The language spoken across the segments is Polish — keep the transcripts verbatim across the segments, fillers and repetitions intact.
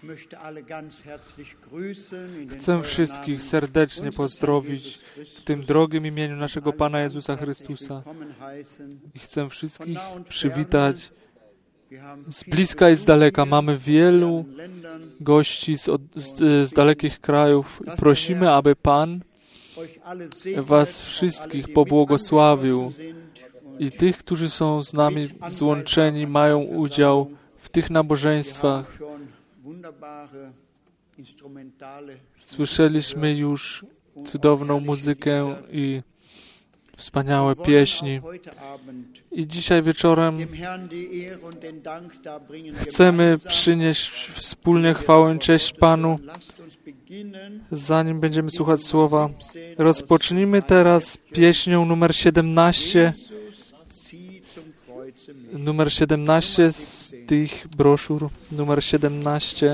Chcę wszystkich serdecznie pozdrowić w tym drogim imieniu naszego Pana Jezusa Chrystusa i chcę wszystkich przywitać z bliska i z daleka. Mamy wielu gości z, od, z, z dalekich krajów. Prosimy, aby Pan was wszystkich pobłogosławił i tych, którzy są z nami złączeni, mają udział w tych nabożeństwach. Słyszeliśmy już cudowną muzykę i wspaniałe pieśni. I dzisiaj wieczorem chcemy przynieść wspólnie chwałę i cześć Panu. Zanim będziemy słuchać słowa, rozpocznijmy teraz pieśnią numer siedemnaście. Numer siedemnaście z tych broszur. Numer siedemnaście.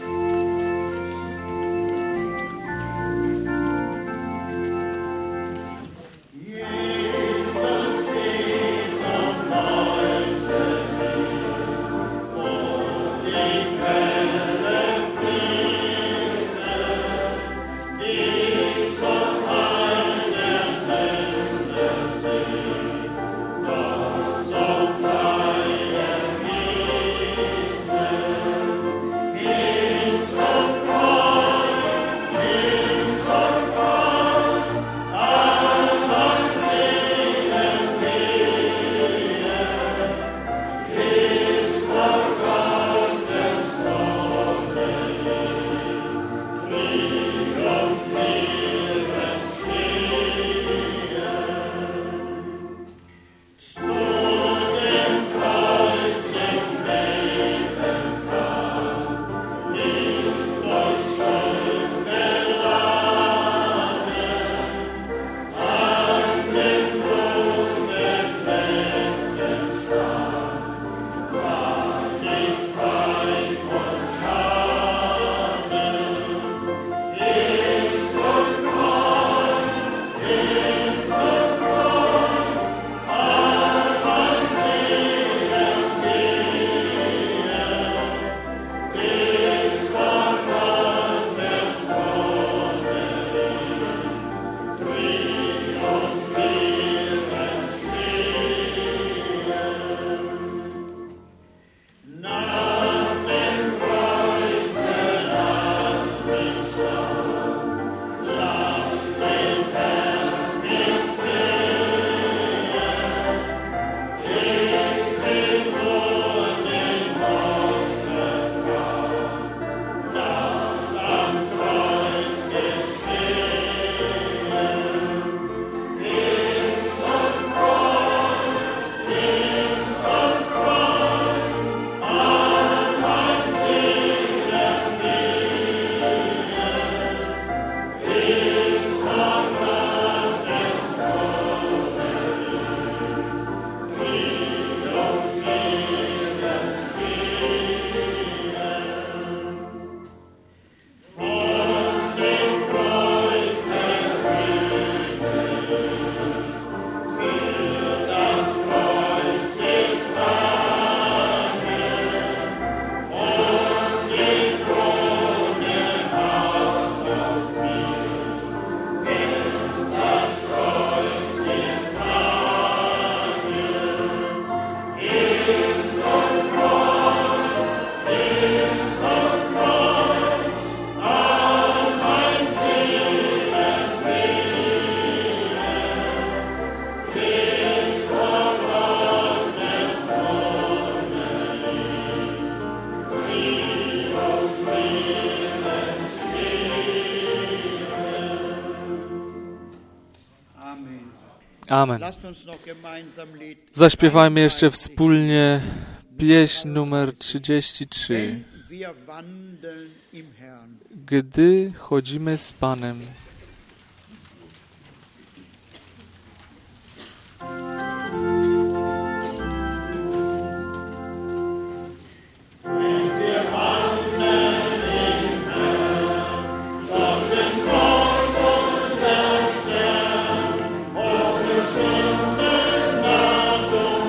Amen. Zaśpiewajmy jeszcze wspólnie pieśń numer trzydzieści trzy. Gdy chodzimy z Panem.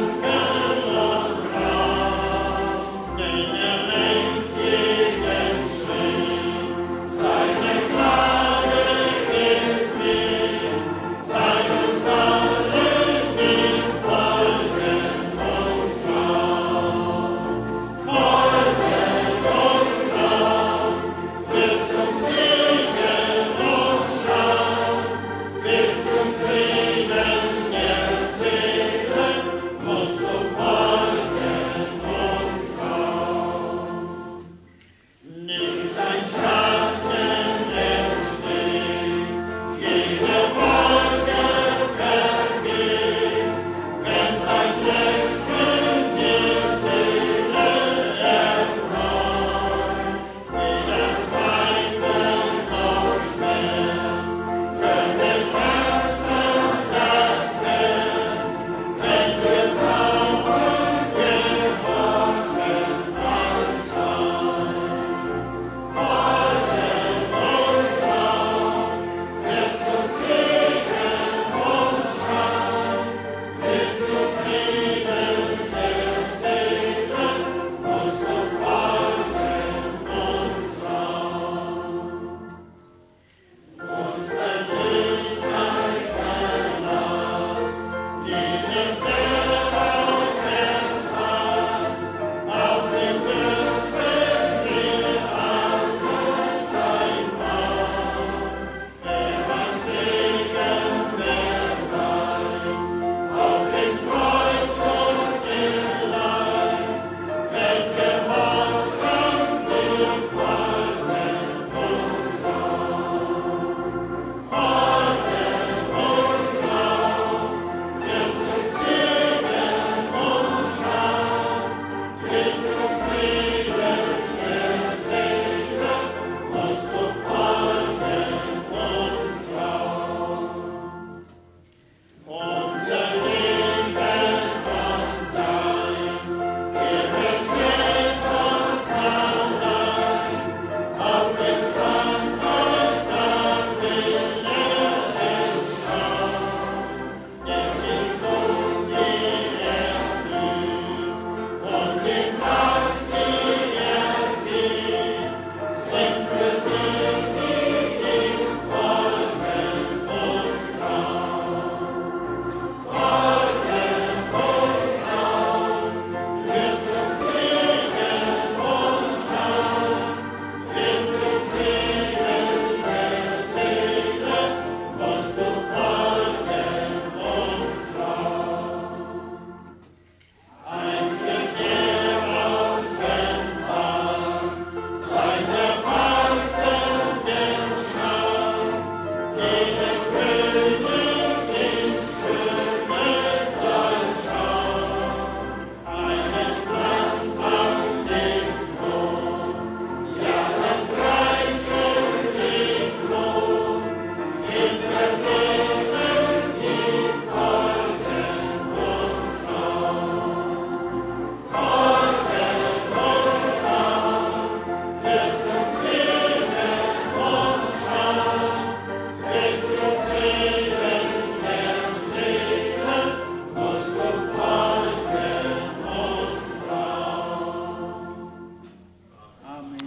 Thank you.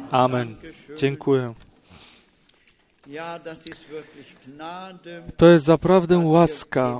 Amen. Dziękuję. To jest naprawdę łaska,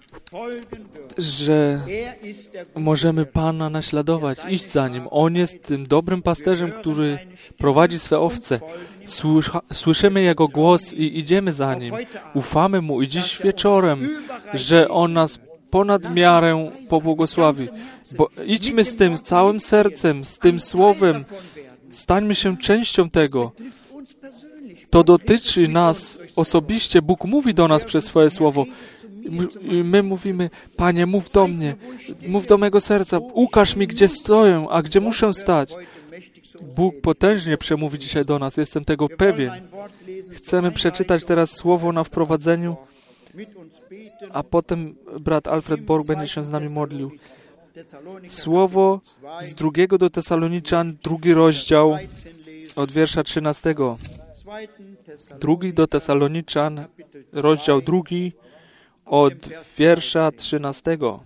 że możemy Pana naśladować, iść za Nim. On jest tym dobrym pasterzem, który prowadzi swe owce. Słysza, słyszymy Jego głos i idziemy za Nim. Ufamy Mu i dziś wieczorem, że On nas ponad miarę pobłogosławi. Bo idźmy z tym, z całym sercem, z tym słowem. Stańmy się częścią tego. To dotyczy nas osobiście. Bóg mówi do nas przez swoje słowo. I my mówimy, Panie, mów do mnie, mów do mego serca, ukaż mi, gdzie stoję, a gdzie muszę stać. Bóg potężnie przemówi dzisiaj do nas, jestem tego pewien. Chcemy przeczytać teraz słowo na wprowadzeniu, a potem brat Alfred Borg będzie się z nami modlił. Słowo z drugiego do Tesaloniczan, drugi rozdział, od wiersza trzynastego. Drugi do Tesaloniczan, rozdział drugi, od wiersza trzynastego.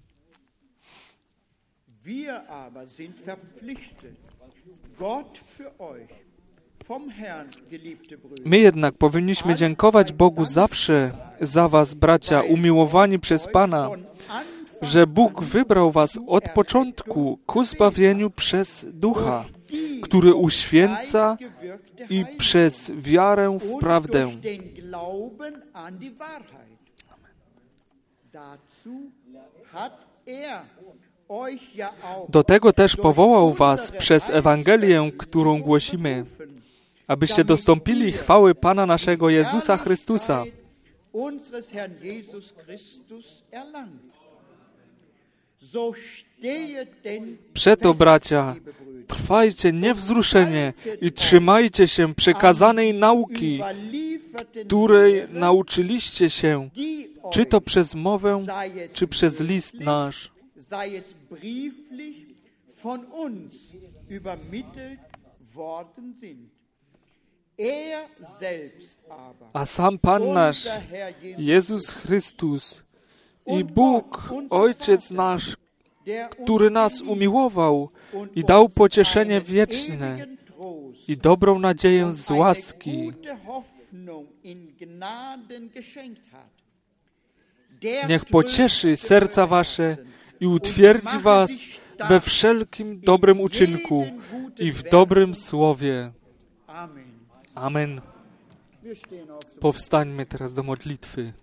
My jednak powinniśmy dziękować Bogu zawsze za was, bracia, umiłowani przez Pana, że Bóg wybrał was od początku ku zbawieniu przez Ducha, który uświęca i przez wiarę w prawdę. Do tego też powołał was przez Ewangelię, którą głosimy, abyście dostąpili chwały Pana naszego Jezusa Chrystusa. Przeto, bracia, trwajcie niewzruszenie i trzymajcie się przekazanej nauki, której nauczyliście się, czy to przez mowę, czy przez list nasz. A sam Pan nasz, Jezus Chrystus i Bóg, Ojciec nasz, który nas umiłował i dał pocieszenie wieczne i dobrą nadzieję z łaski. Niech pocieszy serca wasze i utwierdzi was we wszelkim dobrym uczynku i w dobrym słowie. Amen. Powstańmy teraz do modlitwy.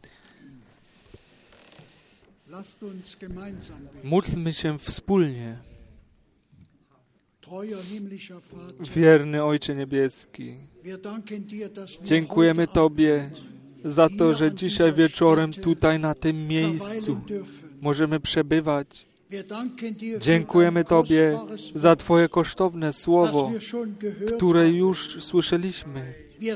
Módlmy się wspólnie. Wierny Ojcze Niebieski, dziękujemy Tobie za to, że dzisiaj wieczorem tutaj na tym miejscu możemy przebywać. Dziękujemy Tobie za Twoje kosztowne słowo, które już słyszeliśmy.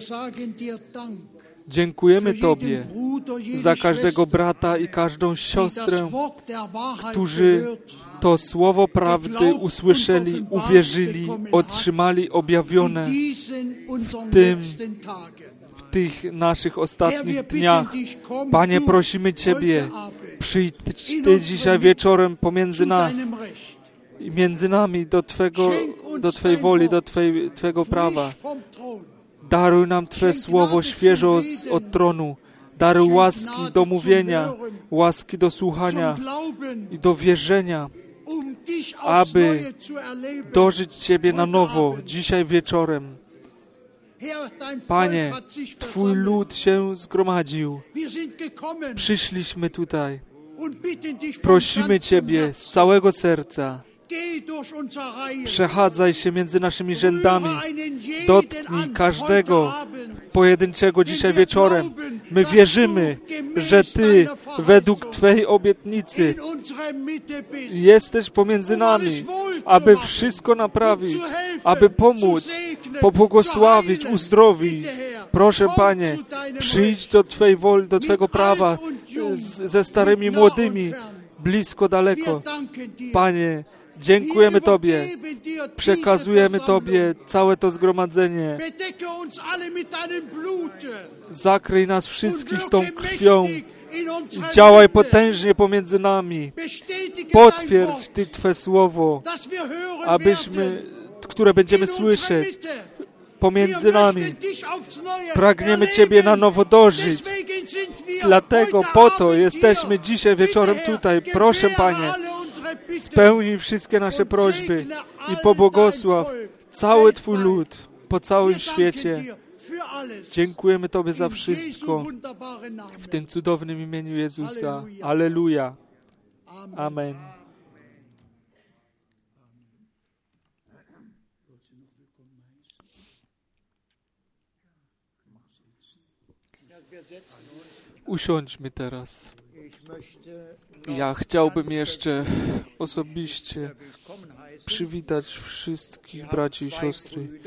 Dziękujemy Tobie za każdego brata i każdą siostrę, którzy to słowo prawdy usłyszeli, uwierzyli, otrzymali objawione w tym, w tych naszych ostatnich dniach. Panie, prosimy Ciebie, przyjdź Ty dzisiaj wieczorem pomiędzy nas i między nami do Twego, do Twojej woli, do Twej, Twego prawa. Daruj nam Twe słowo świeżo z, od tronu. Daruj łaski do mówienia, łaski do słuchania i do wierzenia, aby dożyć Ciebie na nowo dzisiaj wieczorem. Panie, Twój lud się zgromadził. Przyszliśmy tutaj. Prosimy Ciebie z całego serca. Przechadzaj się między naszymi rzędami. Dotknij każdego pojedynczego dzisiaj wieczorem. My wierzymy, że Ty według Twej obietnicy jesteś pomiędzy nami, aby wszystko naprawić, aby pomóc, pobłogosławić, uzdrowić. Proszę, Panie, przyjdź do Twej woli, do Twego prawa z, ze starymi, młodymi, blisko, daleko. Panie, dziękujemy Tobie, przekazujemy Tobie całe to zgromadzenie. Zakryj nas wszystkich tą krwią i działaj potężnie pomiędzy nami. Potwierdź Ty Twe słowo, abyśmy które będziemy słyszeć pomiędzy nami. Pragniemy Ciebie na nowo dożyć. Dlatego po to jesteśmy dzisiaj wieczorem tutaj. Proszę, Panie, spełnij wszystkie nasze prośby i pobłogosław cały Twój lud po całym świecie. Dziękujemy Tobie za wszystko w tym cudownym imieniu Jezusa. Alleluja. Amen. Usiądźmy teraz. Ja chciałbym jeszcze osobiście przywitać wszystkich braci i siostry.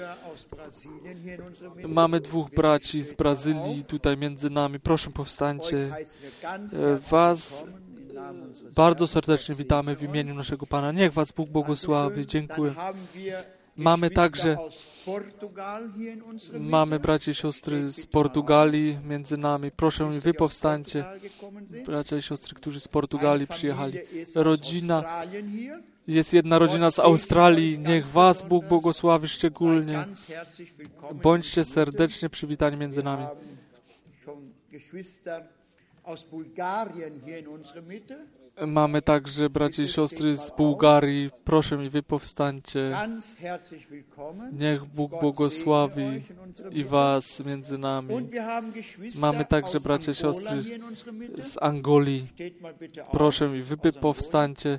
Mamy dwóch braci z Brazylii tutaj między nami. Proszę, powstańcie. Was bardzo serdecznie witamy w imieniu naszego Pana. Niech Was Bóg błogosławi. Dziękuję. Mamy także mamy braci i siostry z Portugalii między nami. Proszę, Wy powstańcie. Bracia i siostry, którzy z Portugalii przyjechali. Rodzina, jest jedna rodzina z Australii. Niech Was Bóg błogosławi szczególnie. Bądźcie serdecznie przywitani między nami. Mamy także braci i siostry z Bułgarii. Proszę mi, Wy powstańcie. Niech Bóg błogosławi i Was między nami. Mamy także bracia i siostry z Angolii. Proszę mi, Wy powstańcie.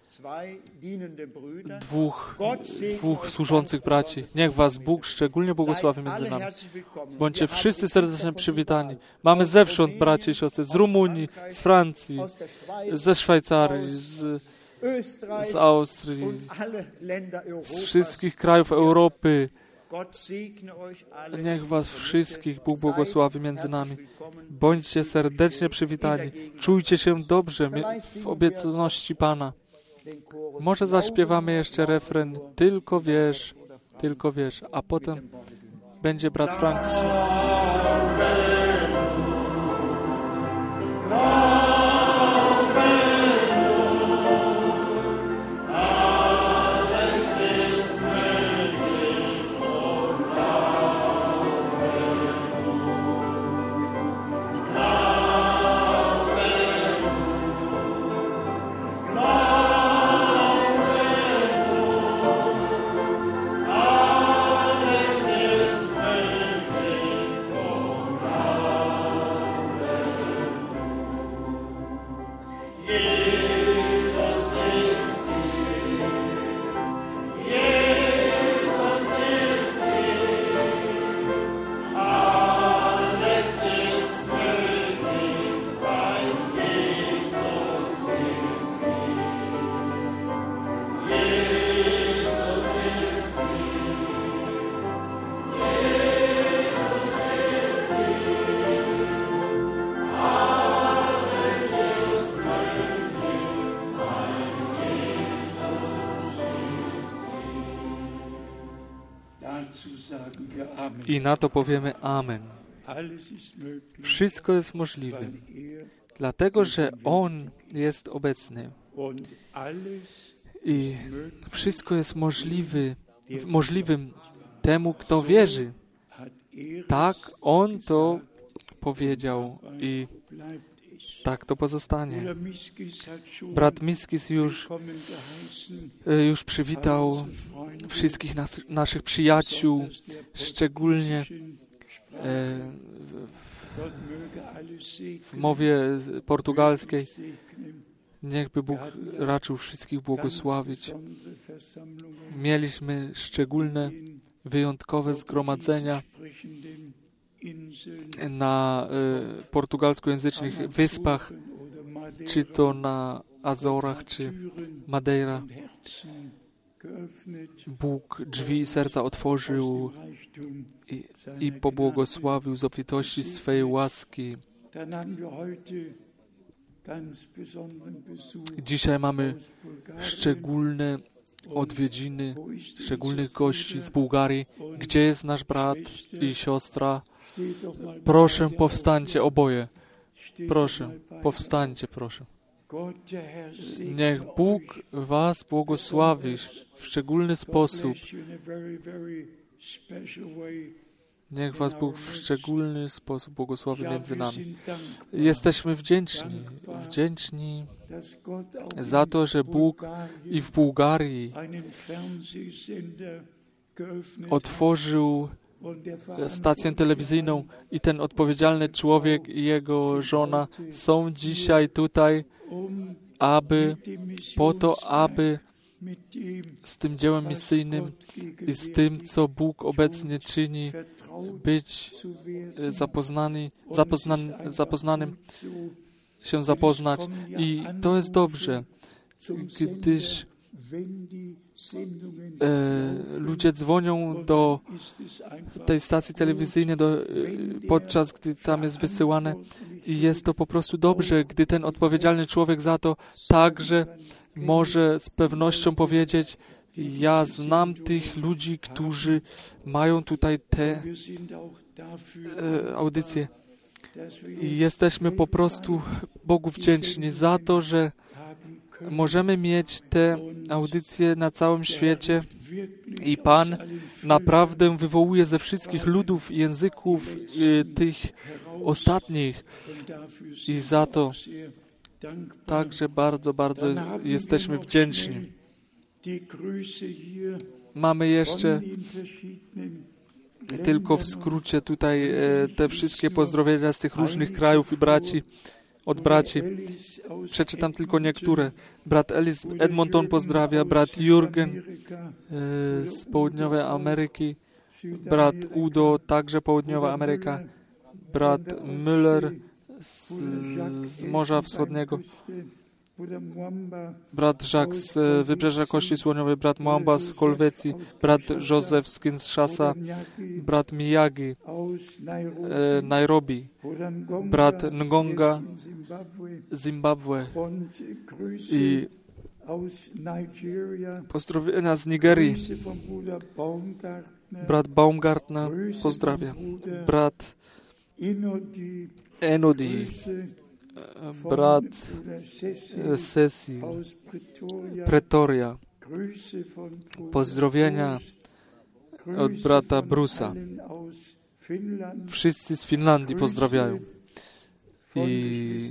Dwóch, dwóch służących braci. Niech Was Bóg szczególnie błogosławi między nami. Bądźcie wszyscy serdecznie przywitani. Mamy zewsząd braci i siostry z Rumunii, z Francji, ze Szwajcarii, z, z Austrii, z wszystkich krajów Europy. Niech Was wszystkich Bóg błogosławi między nami. Bądźcie serdecznie przywitani. Czujcie się dobrze w obecności Pana. Może zaśpiewamy jeszcze refren Tylko wierz, tylko wierz, a potem będzie brat Frank. I na to powiemy Amen. Wszystko jest możliwe, dlatego że On jest obecny. I wszystko jest możliwe, możliwym temu, kto wierzy. Tak, On to powiedział i tak to pozostanie. Brat Miskis już, już przywitał wszystkich nas, naszych przyjaciół, szczególnie e, w, w mowie portugalskiej. Niechby Bóg raczył wszystkich błogosławić. Mieliśmy szczególne, wyjątkowe zgromadzenia na e, portugalskojęzycznych wyspach, czy to na Azorach, czy Madeira. Bóg drzwi i serca otworzył i, i pobłogosławił z obfitości swej łaski. Dzisiaj mamy szczególne odwiedziny, szczególnych gości z Bułgarii. Gdzie jest nasz brat i siostra? Proszę, powstańcie oboje. Proszę, powstańcie, proszę. Niech Bóg was błogosławi w szczególny sposób. Niech was Bóg w szczególny sposób błogosławi między nami. Jesteśmy wdzięczni, wdzięczni za to, że Bóg i w Bułgarii otworzył stację telewizyjną i ten odpowiedzialny człowiek i jego żona są dzisiaj tutaj, aby po to, aby z tym dziełem misyjnym i z tym, co Bóg obecnie czyni, być zapoznani, zapoznan, zapoznanym, się zapoznać. I to jest dobrze, gdyż e, ludzie dzwonią do tej stacji telewizyjnej do, podczas gdy tam jest wysyłane i jest to po prostu dobrze, gdy ten odpowiedzialny człowiek za to także może z pewnością powiedzieć: ja znam tych ludzi, którzy mają tutaj te e, audycje. I jesteśmy po prostu Bogu wdzięczni za to, że możemy mieć te audycje na całym świecie i Pan naprawdę wywołuje ze wszystkich ludów, języków e, tych ostatnich. I za to także bardzo, bardzo jesteśmy wdzięczni. Mamy jeszcze tylko w skrócie tutaj te wszystkie pozdrowienia z tych różnych krajów i braci, od braci. Przeczytam tylko niektóre. Brat Ellis z Edmonton pozdrawia, brat Jürgen z Południowej Ameryki, brat Udo, także Południowa Ameryka, brat Müller z, z Morza Wschodniego, brat Jacques z Wybrzeża Kości Słoniowej, brat Mwamba z Kolwecji, brat Józef z Kinshasa, brat Miyagi, e, Nairobi, brat Ngonga z Zimbabwe i pozdrowienia z Nigerii. Brat Baumgartner pozdrawia, brat Enodi, brat Cecil, Pretoria. Pozdrowienia od brata Brusa. Wszyscy z Finlandii pozdrawiają. I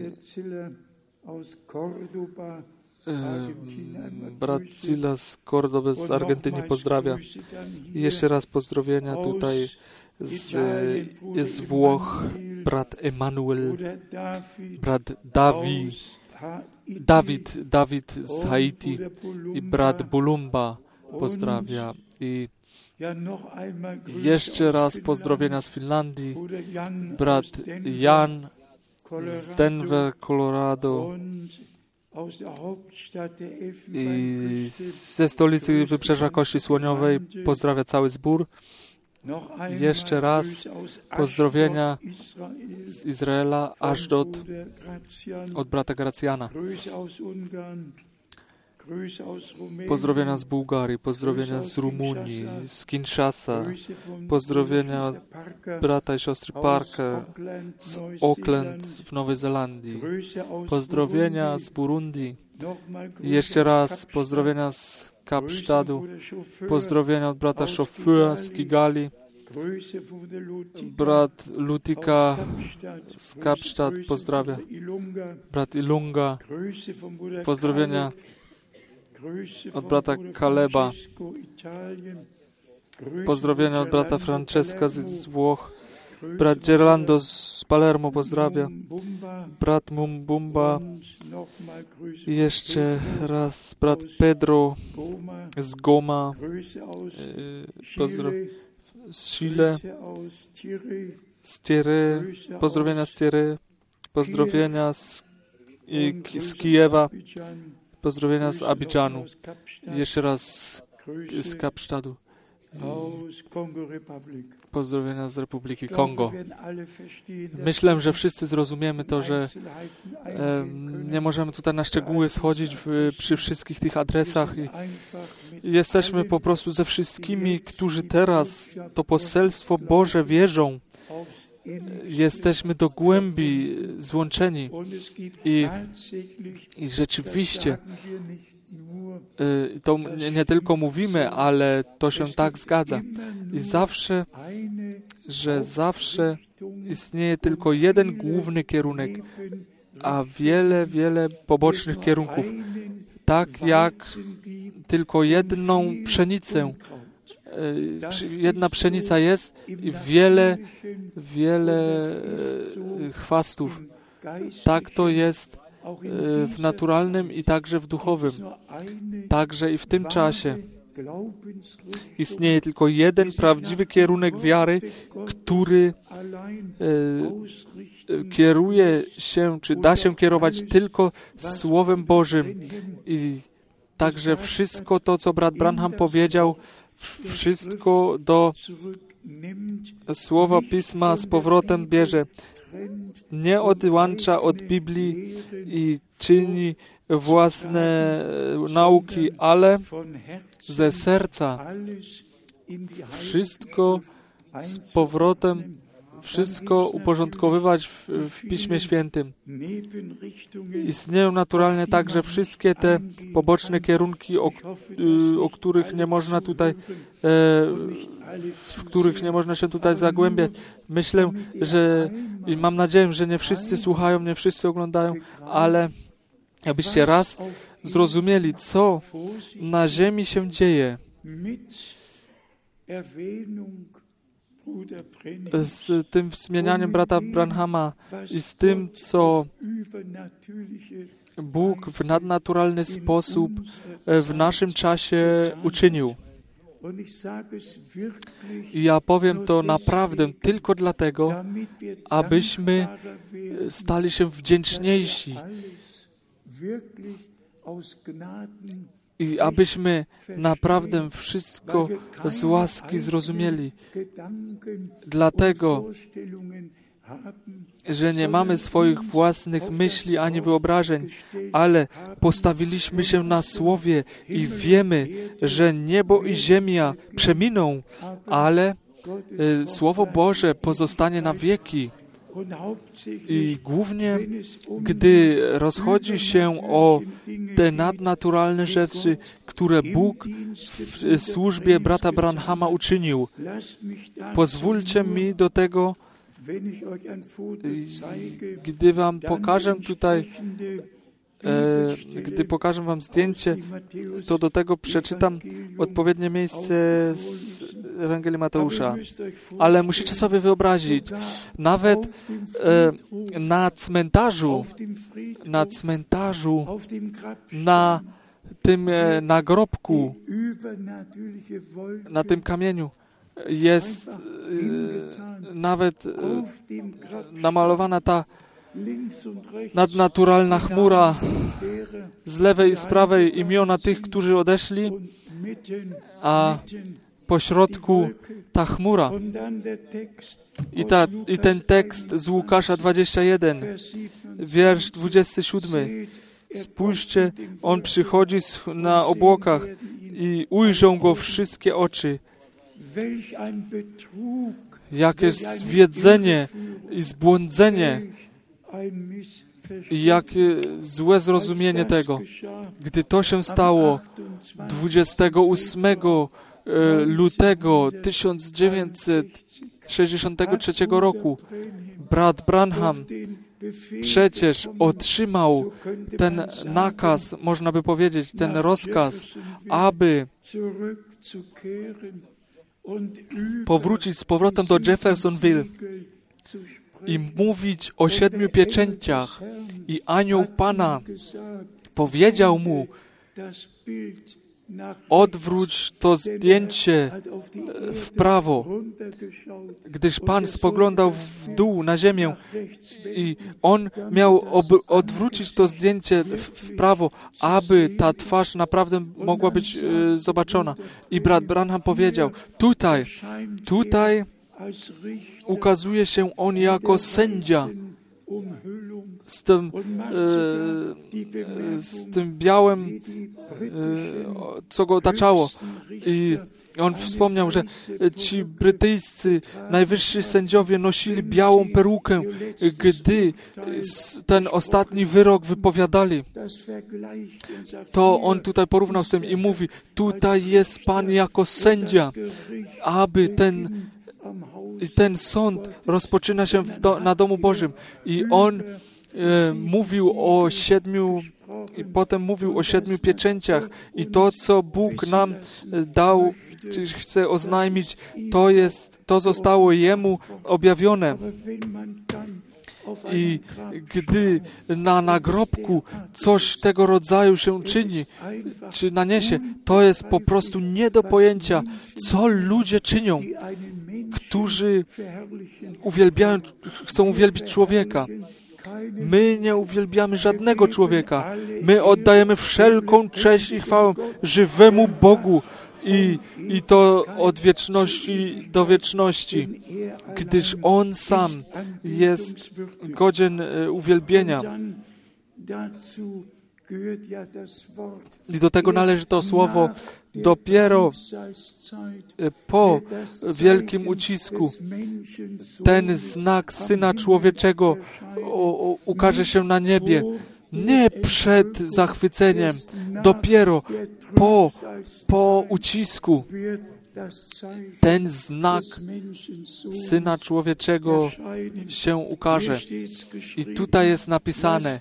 e, brat Cila z Cordoby z Argentyny pozdrawia. I jeszcze raz pozdrowienia tutaj z, z Włoch, brat Emanuel, brat Dawi, Dawid, Dawid z Haiti i brat Bulumba pozdrawia. I jeszcze raz pozdrowienia z Finlandii, brat Jan z Denver, Colorado i ze stolicy Wybrzeża Kości Słoniowej pozdrawia cały zbór. Jeszcze raz pozdrowienia z Izraela, Ashdod, od brata Gracjana. Pozdrowienia z Bułgarii, pozdrowienia z Rumunii, z Kinshasa, pozdrowienia od brata i siostry Parker z Auckland w Nowej Zelandii, pozdrowienia z Burundi, jeszcze raz pozdrowienia z Kapsztadu, pozdrowienia od brata Szofura z Kigali, brat Lutika z Kapsztad pozdrawia, brat Ilunga, pozdrowienia od brata Kaleba, pozdrowienia od brata Francesca z, z Włoch, brat Gerlando z Palermo pozdrawia, brat Mumbumba i jeszcze raz brat Pedro z Goma, pozdro- z Chile, z Thierry, pozdrowienia z Thierry, pozdrowienia z, i, z Kijewa, pozdrowienia z Abidżanu, jeszcze raz z, z Kapsztadu, pozdrowienia z Republiki Kongo. Myślę, że wszyscy zrozumiemy to, że e, nie możemy tutaj na szczegóły schodzić w, przy wszystkich tych adresach. I jesteśmy po prostu ze wszystkimi, którzy teraz to poselstwo Boże wierzą jesteśmy do głębi złączeni i, i rzeczywiście to nie, nie tylko mówimy, ale to się tak zgadza. I zawsze, że zawsze istnieje tylko jeden główny kierunek, a wiele, wiele pobocznych kierunków. Tak jak tylko jedną pszenicę, jedna pszenica jest i wiele, wiele chwastów. Tak to jest w naturalnym i także w duchowym. Także i w tym czasie istnieje tylko jeden prawdziwy kierunek wiary, który e, kieruje się, czy da się kierować tylko Słowem Bożym. I także wszystko to, co brat Branham powiedział, wszystko do Słowa Pisma z powrotem bierze. Nie odłącza od Biblii i czyni własne nauki, ale ze serca wszystko z powrotem, wszystko uporządkowywać w, w Piśmie Świętym. Istnieją naturalnie także wszystkie te poboczne kierunki, o, o których nie można tutaj, w których nie można się tutaj zagłębiać. Myślę, że i mam nadzieję, że nie wszyscy słuchają, nie wszyscy oglądają, ale abyście raz zrozumieli, co na ziemi się dzieje z tym wspomnianiem brata Branhama i z tym, co Bóg w nadnaturalny sposób w naszym czasie uczynił. I ja powiem to naprawdę tylko dlatego, abyśmy stali się wdzięczniejsi i abyśmy naprawdę wszystko z łaski zrozumieli. Dlatego, że nie mamy swoich własnych myśli ani wyobrażeń, ale postawiliśmy się na Słowie i wiemy, że niebo i ziemia przeminą, ale y, Słowo Boże pozostanie na wieki. I głównie, gdy rozchodzi się o te nadnaturalne rzeczy, które Bóg w służbie brata Branhama uczynił, pozwólcie mi do tego, gdy wam pokażę tutaj, e, gdy pokażę wam zdjęcie, to do tego przeczytam odpowiednie miejsce z Ewangelii Mateusza. Ale musicie sobie wyobrazić, nawet e, na cmentarzu, na cmentarzu, na tym e, nagrobku, na tym kamieniu, jest e, nawet e, namalowana ta nadnaturalna chmura, z lewej i z prawej imiona tych, którzy odeszli, a po środku ta chmura. I, ta, I ten tekst z Łukasza dwudziesty jeden, wiersz dwudziesty siódmy. Spójrzcie, on przychodzi na obłokach i ujrzą go wszystkie oczy. Jakieś zwiedzenie i zbłądzenie, i jakie złe zrozumienie tego. Gdy to się stało dwudziestego ósmego lutego tysiąc dziewięćset sześćdziesiątego trzeciego roku, brat Branham przecież otrzymał ten nakaz, można by powiedzieć, ten rozkaz, aby powrócić z powrotem do Jeffersonville i mówić o siedmiu pieczęciach. I anioł Pana powiedział mu, odwróć to zdjęcie w prawo, gdyż Pan spoglądał w dół na ziemię i on miał ob- odwrócić to zdjęcie w, w prawo, aby ta twarz naprawdę mogła być e, zobaczona. I brat Branham powiedział, tutaj, tutaj ukazuje się on jako sędzia z tym, e, z tym białym, e, co go otaczało. I On wspomniał, że ci brytyjscy najwyżsi sędziowie nosili białą perukę, gdy ten ostatni wyrok wypowiadali. To on tutaj porównał z tym i mówi, tutaj jest Pan jako sędzia, aby ten, ten sąd rozpoczyna się w do, na domu Bożym. I on e, mówił o siedmiu I potem mówił o siedmiu pieczęciach i to, co Bóg nam dał, czy chce oznajmić, to jest, to zostało Jemu objawione. I gdy na nagrobku coś tego rodzaju się czyni, czy naniesie, to jest po prostu nie do pojęcia, co ludzie czynią, którzy uwielbiają, chcą uwielbić człowieka. My nie uwielbiamy żadnego człowieka. My oddajemy wszelką cześć i chwałę żywemu Bogu i, i to od wieczności do wieczności, gdyż On sam jest godzien uwielbienia. I do tego należy to słowo dopiero po wielkim ucisku. Ten znak Syna Człowieczego ukaże się na niebie. Nie przed zachwyceniem, dopiero po, po ucisku. Ten znak Syna Człowieczego się ukaże. I tutaj jest napisane,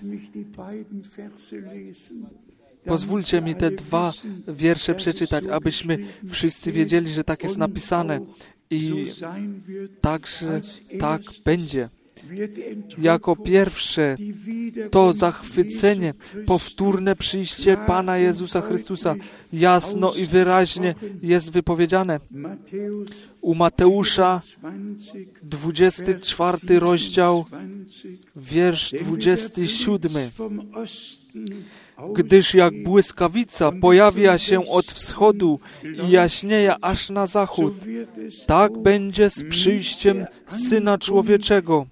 pozwólcie mi te dwa wiersze przeczytać, abyśmy wszyscy wiedzieli, że tak jest napisane. I także tak będzie. Jako pierwsze to zachwycenie, powtórne przyjście Pana Jezusa Chrystusa jasno i wyraźnie jest wypowiedziane. U Mateusza, dwudziesty czwarty rozdział, wiersz dwudziesty siódmy. Gdyż jak błyskawica pojawia się od wschodu i jaśnieje aż na zachód, tak będzie z przyjściem Syna Człowieczego.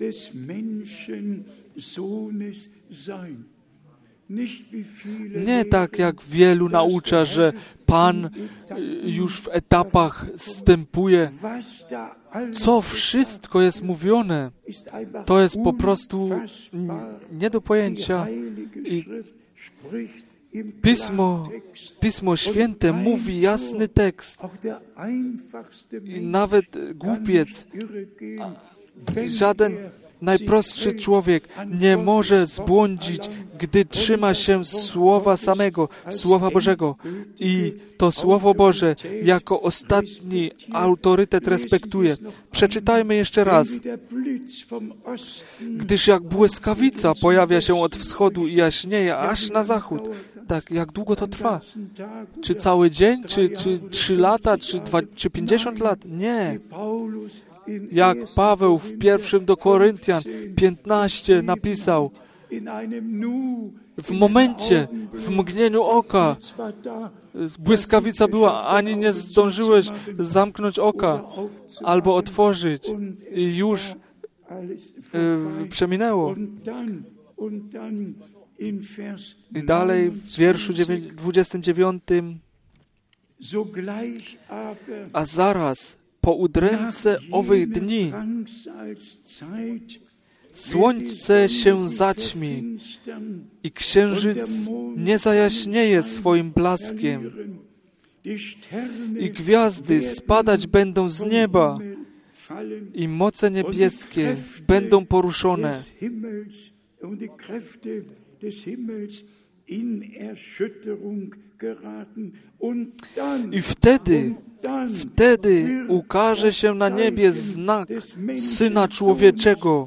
Nie tak jak wielu naucza, że Pan już w etapach zstępuje. Co wszystko jest mówione, to jest po prostu nie do pojęcia. I Pismo, Pismo Święte mówi jasny tekst. I nawet głupiec, żaden najprostszy człowiek nie może zbłądzić, gdy trzyma się Słowa samego, Słowa Bożego. I to Słowo Boże jako ostatni autorytet respektuje. Przeczytajmy jeszcze raz. Gdyż jak błyskawica pojawia się od wschodu i jaśnieje aż na zachód. Tak, jak długo to trwa? Czy cały dzień? Czy, czy trzy lata? Czy, dwa, czy pięćdziesiąt lat? Nie. Jak Paweł w pierwszym do Koryntian piętnaście napisał, w momencie, w mgnieniu oka, błyskawica była, ani nie zdążyłeś zamknąć oka albo otworzyć i już y, przeminęło. I dalej w wierszu dwudziestym dziewiątym, a zaraz po udręce owych dni słońce się zaćmi i księżyc nie zajaśnieje swoim blaskiem i gwiazdy spadać będą z nieba i moce niebieskie będą poruszone. I wtedy, wtedy ukaże się na niebie znak Syna Człowieczego.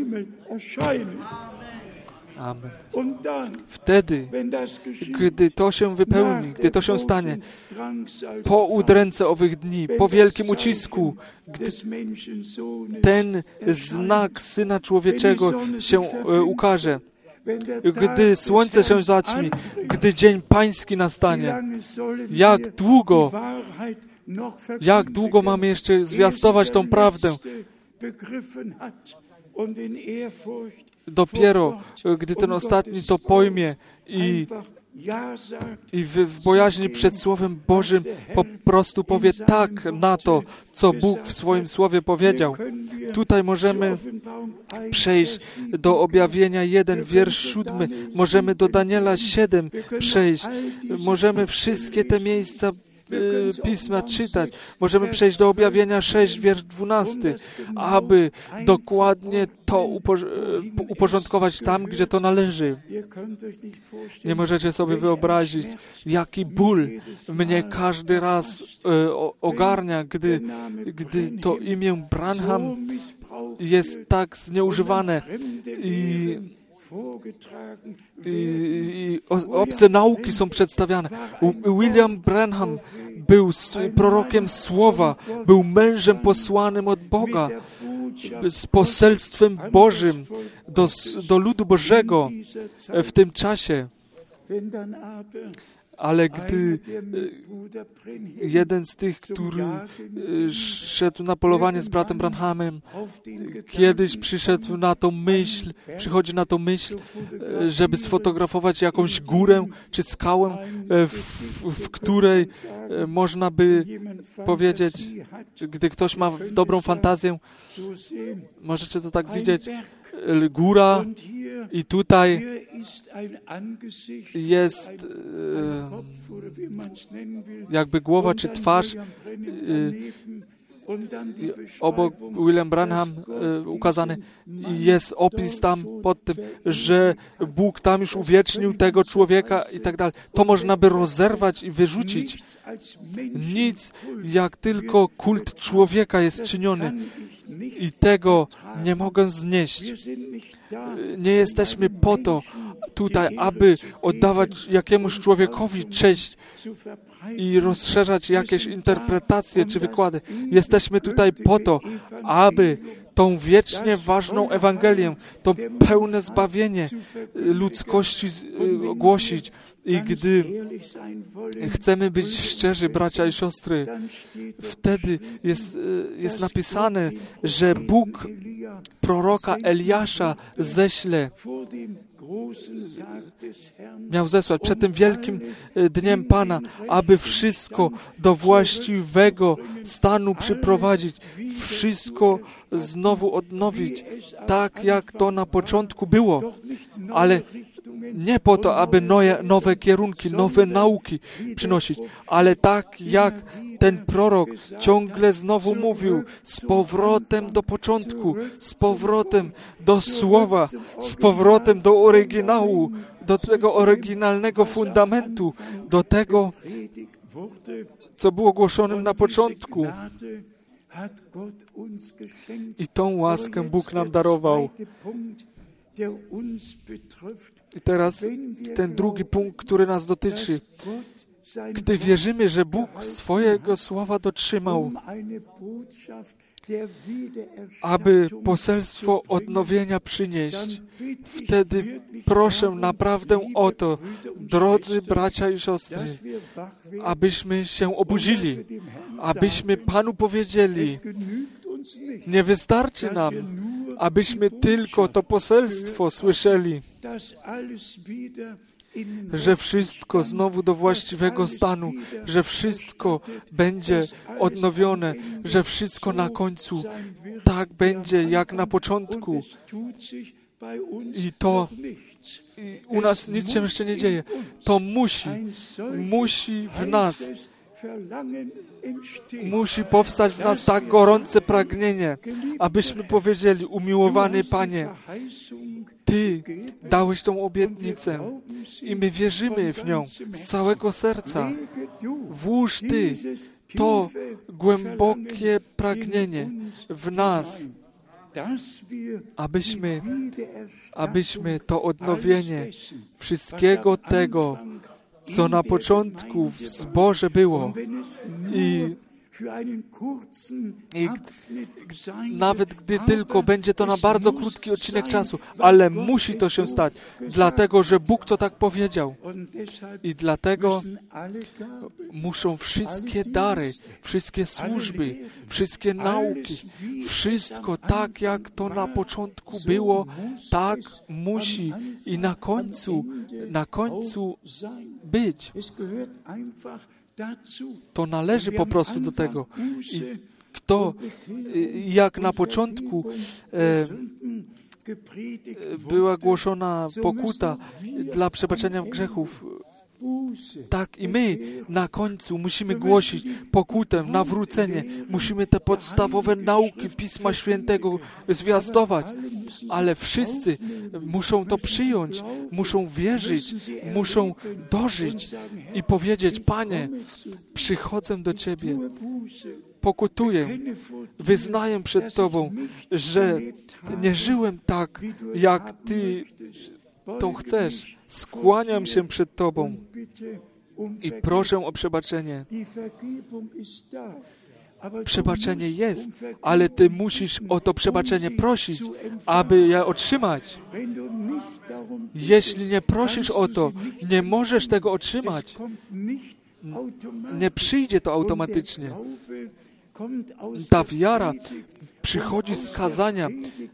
Amen. Wtedy, gdy to się wypełni, gdy to się stanie, po udręce owych dni, po wielkim ucisku, gdy ten znak Syna Człowieczego się ukaże, gdy słońce się zaćmi, gdy dzień pański nastanie, jak długo, jak długo mamy jeszcze zwiastować tą prawdę? Dopiero, gdy ten ostatni to pojmie i i w, w bojaźni przed Słowem Bożym po prostu powie tak na to, co Bóg w swoim Słowie powiedział. Tutaj możemy przejść do Objawienia jeden, wiersz siódmy. Możemy do Daniela siedem przejść. Możemy wszystkie te miejsca Pisma czytać. Możemy przejść do Objawienia sześć, wiersz dwunasty, aby dokładnie to upo- uporządkować tam, gdzie to należy. Nie możecie sobie wyobrazić, jaki ból mnie każdy raz e, ogarnia, gdy, gdy to imię Branham jest tak zneużywane i I, i obce nauki są przedstawiane. William Branham był prorokiem Słowa, był mężem posłanym od Boga z poselstwem Bożym do, do ludu Bożego w tym czasie. Ale gdy jeden z tych, który szedł na polowanie z bratem Branhamem, kiedyś przyszedł na tą myśl, przychodzi na tą myśl, żeby sfotografować jakąś górę czy skałę, w, w której można by powiedzieć, gdy ktoś ma dobrą fantazję, możecie to tak widzieć, góra i tutaj jest e, jakby głowa czy twarz. E, obok William Branham e, ukazany jest opis tam pod tym, że Bóg tam już uwiecznił tego człowieka i tak dalej. To można by rozerwać i wyrzucić. Nic jak tylko kult człowieka jest czyniony. I tego nie mogę znieść. Nie jesteśmy po to tutaj, aby oddawać jakiemuś człowiekowi cześć i rozszerzać jakieś interpretacje czy wykłady. Jesteśmy tutaj po to, aby tą wiecznie ważną Ewangelię, to pełne zbawienie ludzkości głosić. I gdy chcemy być szczerzy, bracia i siostry, wtedy jest, jest napisane, że Bóg proroka Eliasza ześle, miał zesłać przed tym wielkim dniem Pana, aby wszystko do właściwego stanu przyprowadzić, wszystko znowu odnowić, tak jak to na początku było, ale nie po to, aby nowe, nowe kierunki, nowe nauki przynosić, ale tak jak ten prorok ciągle znowu mówił, z powrotem do początku, z powrotem do Słowa, z powrotem do oryginału, do tego oryginalnego fundamentu, do tego, co było głoszonym na początku. I tą łaskę Bóg nam darował. I teraz ten drugi punkt, który nas dotyczy. Gdy wierzymy, że Bóg swojego słowa dotrzymał, aby poselstwo odnowienia przynieść, wtedy proszę naprawdę o to, drodzy bracia i siostry, abyśmy się obudzili, abyśmy Panu powiedzieli, nie wystarczy nam, abyśmy tylko to poselstwo słyszeli, że wszystko znowu do właściwego stanu, że wszystko będzie odnowione, że wszystko na końcu tak będzie jak na początku. I to i u nas nic się jeszcze nie dzieje. To musi, musi w nas, musi powstać w nas tak gorące pragnienie, abyśmy powiedzieli, umiłowany Panie, Ty dałeś tą obietnicę i my wierzymy w nią z całego serca. Włóż Ty to głębokie pragnienie w nas, abyśmy, abyśmy to odnowienie wszystkiego tego, co na początku w zborze było i I nawet gdy tylko będzie to na bardzo krótki odcinek czasu, ale musi to się stać, dlatego że Bóg to tak powiedział. I dlatego muszą wszystkie dary, wszystkie służby, wszystkie nauki, wszystko tak, jak to na początku było, tak musi i na końcu, na końcu być. To należy po prostu do tego. I kto, jak na początku e, była głoszona pokuta dla przebaczenia grzechów, tak i my na końcu musimy głosić pokutę, nawrócenie. Musimy te podstawowe nauki Pisma Świętego zwiastować. Ale wszyscy muszą to przyjąć, muszą wierzyć, muszą dożyć i powiedzieć: Panie, przychodzę do Ciebie, pokutuję, wyznaję przed Tobą, że nie żyłem tak, jak Ty to chcesz. Skłaniam się przed Tobą i proszę o przebaczenie. Przebaczenie jest, ale Ty musisz o to przebaczenie prosić, aby je otrzymać. Jeśli nie prosisz o to, nie możesz tego otrzymać. Nie przyjdzie to automatycznie. Ta wiara przychodzi z kazania.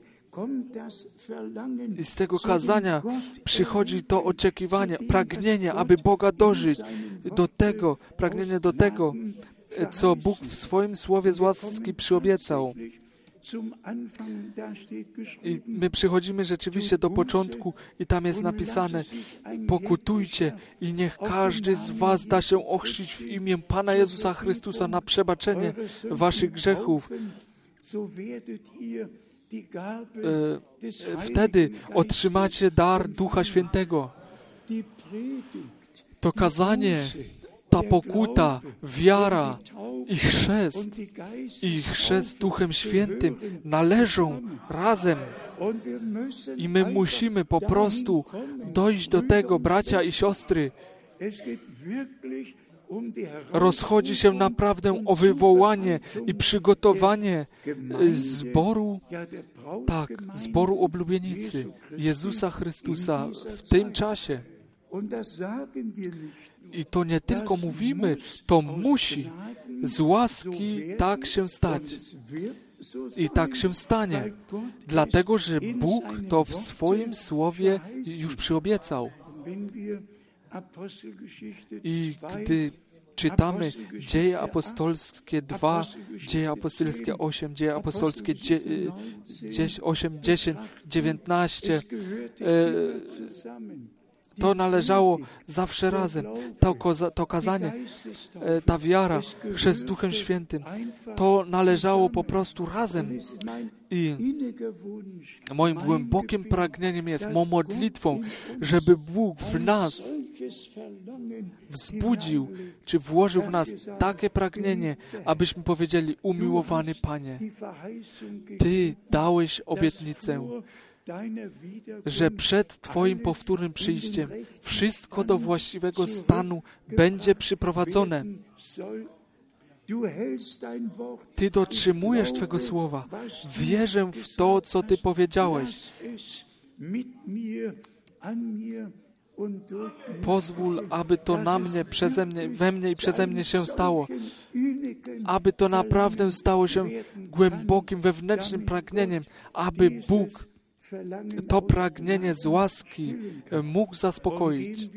I z tego kazania przychodzi to oczekiwanie, pragnienie, aby Boga dożyć do tego, pragnienie do tego, co Bóg w swoim słowie z łaski przyobiecał. I my przychodzimy rzeczywiście do początku i tam jest napisane: pokutujcie i niech każdy z was da się ochrzcić w imię Pana Jezusa Chrystusa na przebaczenie waszych grzechów. Wtedy otrzymacie dar Ducha Świętego. To kazanie, ta pokuta, wiara i chrzest, i chrzest Duchem Świętym należą razem. I my musimy po prostu dojść do tego, bracia i siostry. Rozchodzi się naprawdę o wywołanie i przygotowanie zboru, tak, zboru oblubienicy Jezusa Chrystusa w tym czasie. I to nie tylko mówimy, to musi z łaski tak się stać. I tak się stanie, dlatego że Bóg to w swoim słowie już przyobiecał. I gdy czytamy Dzieje apostolskie dwa, Dzieje apostolskie osiem, Dzieje apostolskie osiem, dziesięć, dziewiętnaście, to należało zawsze razem. To, koza, to kazanie, ta wiara, chrzest Duchem Świętym, to należało po prostu razem. I moim głębokim pragnieniem jest, moją modlitwą, żeby Bóg w nas wzbudził, czy włożył w nas takie pragnienie, abyśmy powiedzieli: umiłowany Panie, Ty dałeś obietnicę, że przed Twoim powtórnym przyjściem wszystko do właściwego stanu będzie przyprowadzone. Ty dotrzymujesz Twego słowa. Wierzę w to, co Ty powiedziałeś. Pozwól, aby to na mnie, przeze mnie, we mnie i przeze mnie się stało. Aby to naprawdę stało się głębokim, wewnętrznym pragnieniem, aby Bóg to pragnienie z łaski mógł zaspokoić.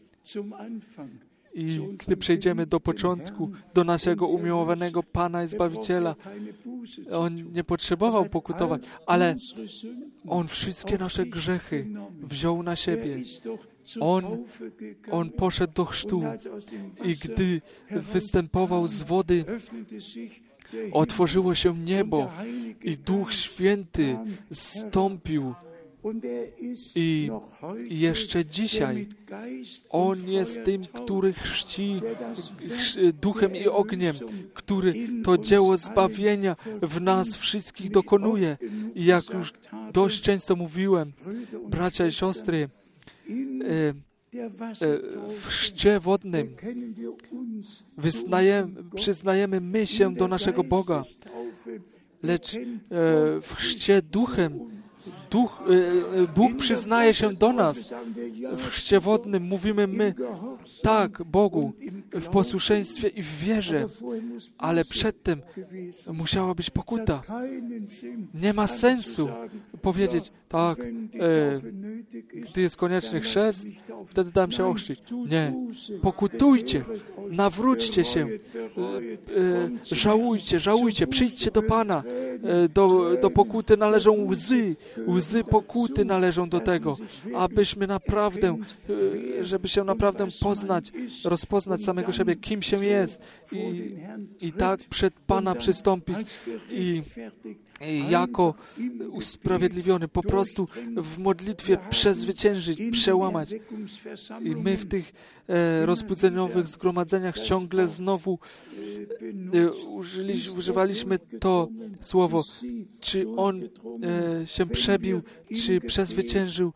I gdy przejdziemy do początku, do naszego umiłowanego Pana i Zbawiciela, On nie potrzebował pokutować, ale On wszystkie nasze grzechy wziął na siebie. On, on poszedł do chrztu i gdy występował z wody, otworzyło się niebo i Duch Święty zstąpił. I jeszcze dzisiaj On jest tym, który chrzci duchem i ogniem, który to dzieło zbawienia w nas wszystkich dokonuje. I jak już dość często mówiłem, bracia i siostry, w chrzcie wodnym wyznajemy, przyznajemy my się do naszego Boga, lecz w chrzcie duchem Duch, Bóg przyznaje się do nas. W chrzcie wodnym mówimy my tak Bogu w posłuszeństwie i w wierze, ale przedtem musiała być pokuta. Nie ma sensu powiedzieć, tak, e, gdy jest konieczny chrzest, wtedy dam się ochrzcić. Nie. Pokutujcie, nawróćcie się, e, e, żałujcie, żałujcie, przyjdźcie do Pana. E, do, do pokuty należą łzy, łzy pokuty należą do tego, abyśmy naprawdę, e, żeby się naprawdę poznać, rozpoznać samego siebie, kim się jest i, i tak przed Pana przystąpić i jako usprawiedliwiony, po prostu w modlitwie przezwyciężyć, przełamać. I my w tych e, rozbudzeniowych zgromadzeniach ciągle znowu e, użyli, używaliśmy to słowo, czy On e, się przebił, czy przezwyciężył.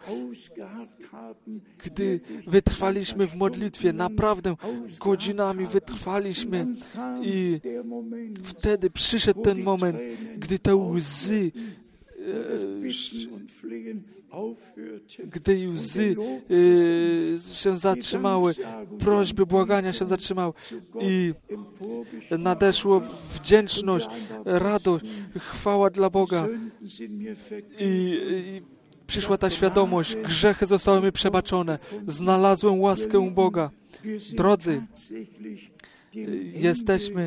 Gdy wytrwaliśmy w modlitwie, naprawdę godzinami wytrwaliśmy i wtedy przyszedł ten moment, gdy te łzy, e, gdy łzy e, się zatrzymały, prośby, błagania się zatrzymały i nadeszło wdzięczność, radość, chwała dla Boga i, i przyszła ta świadomość, grzechy zostały mi przebaczone, znalazłem łaskę u Boga. Drodzy, jesteśmy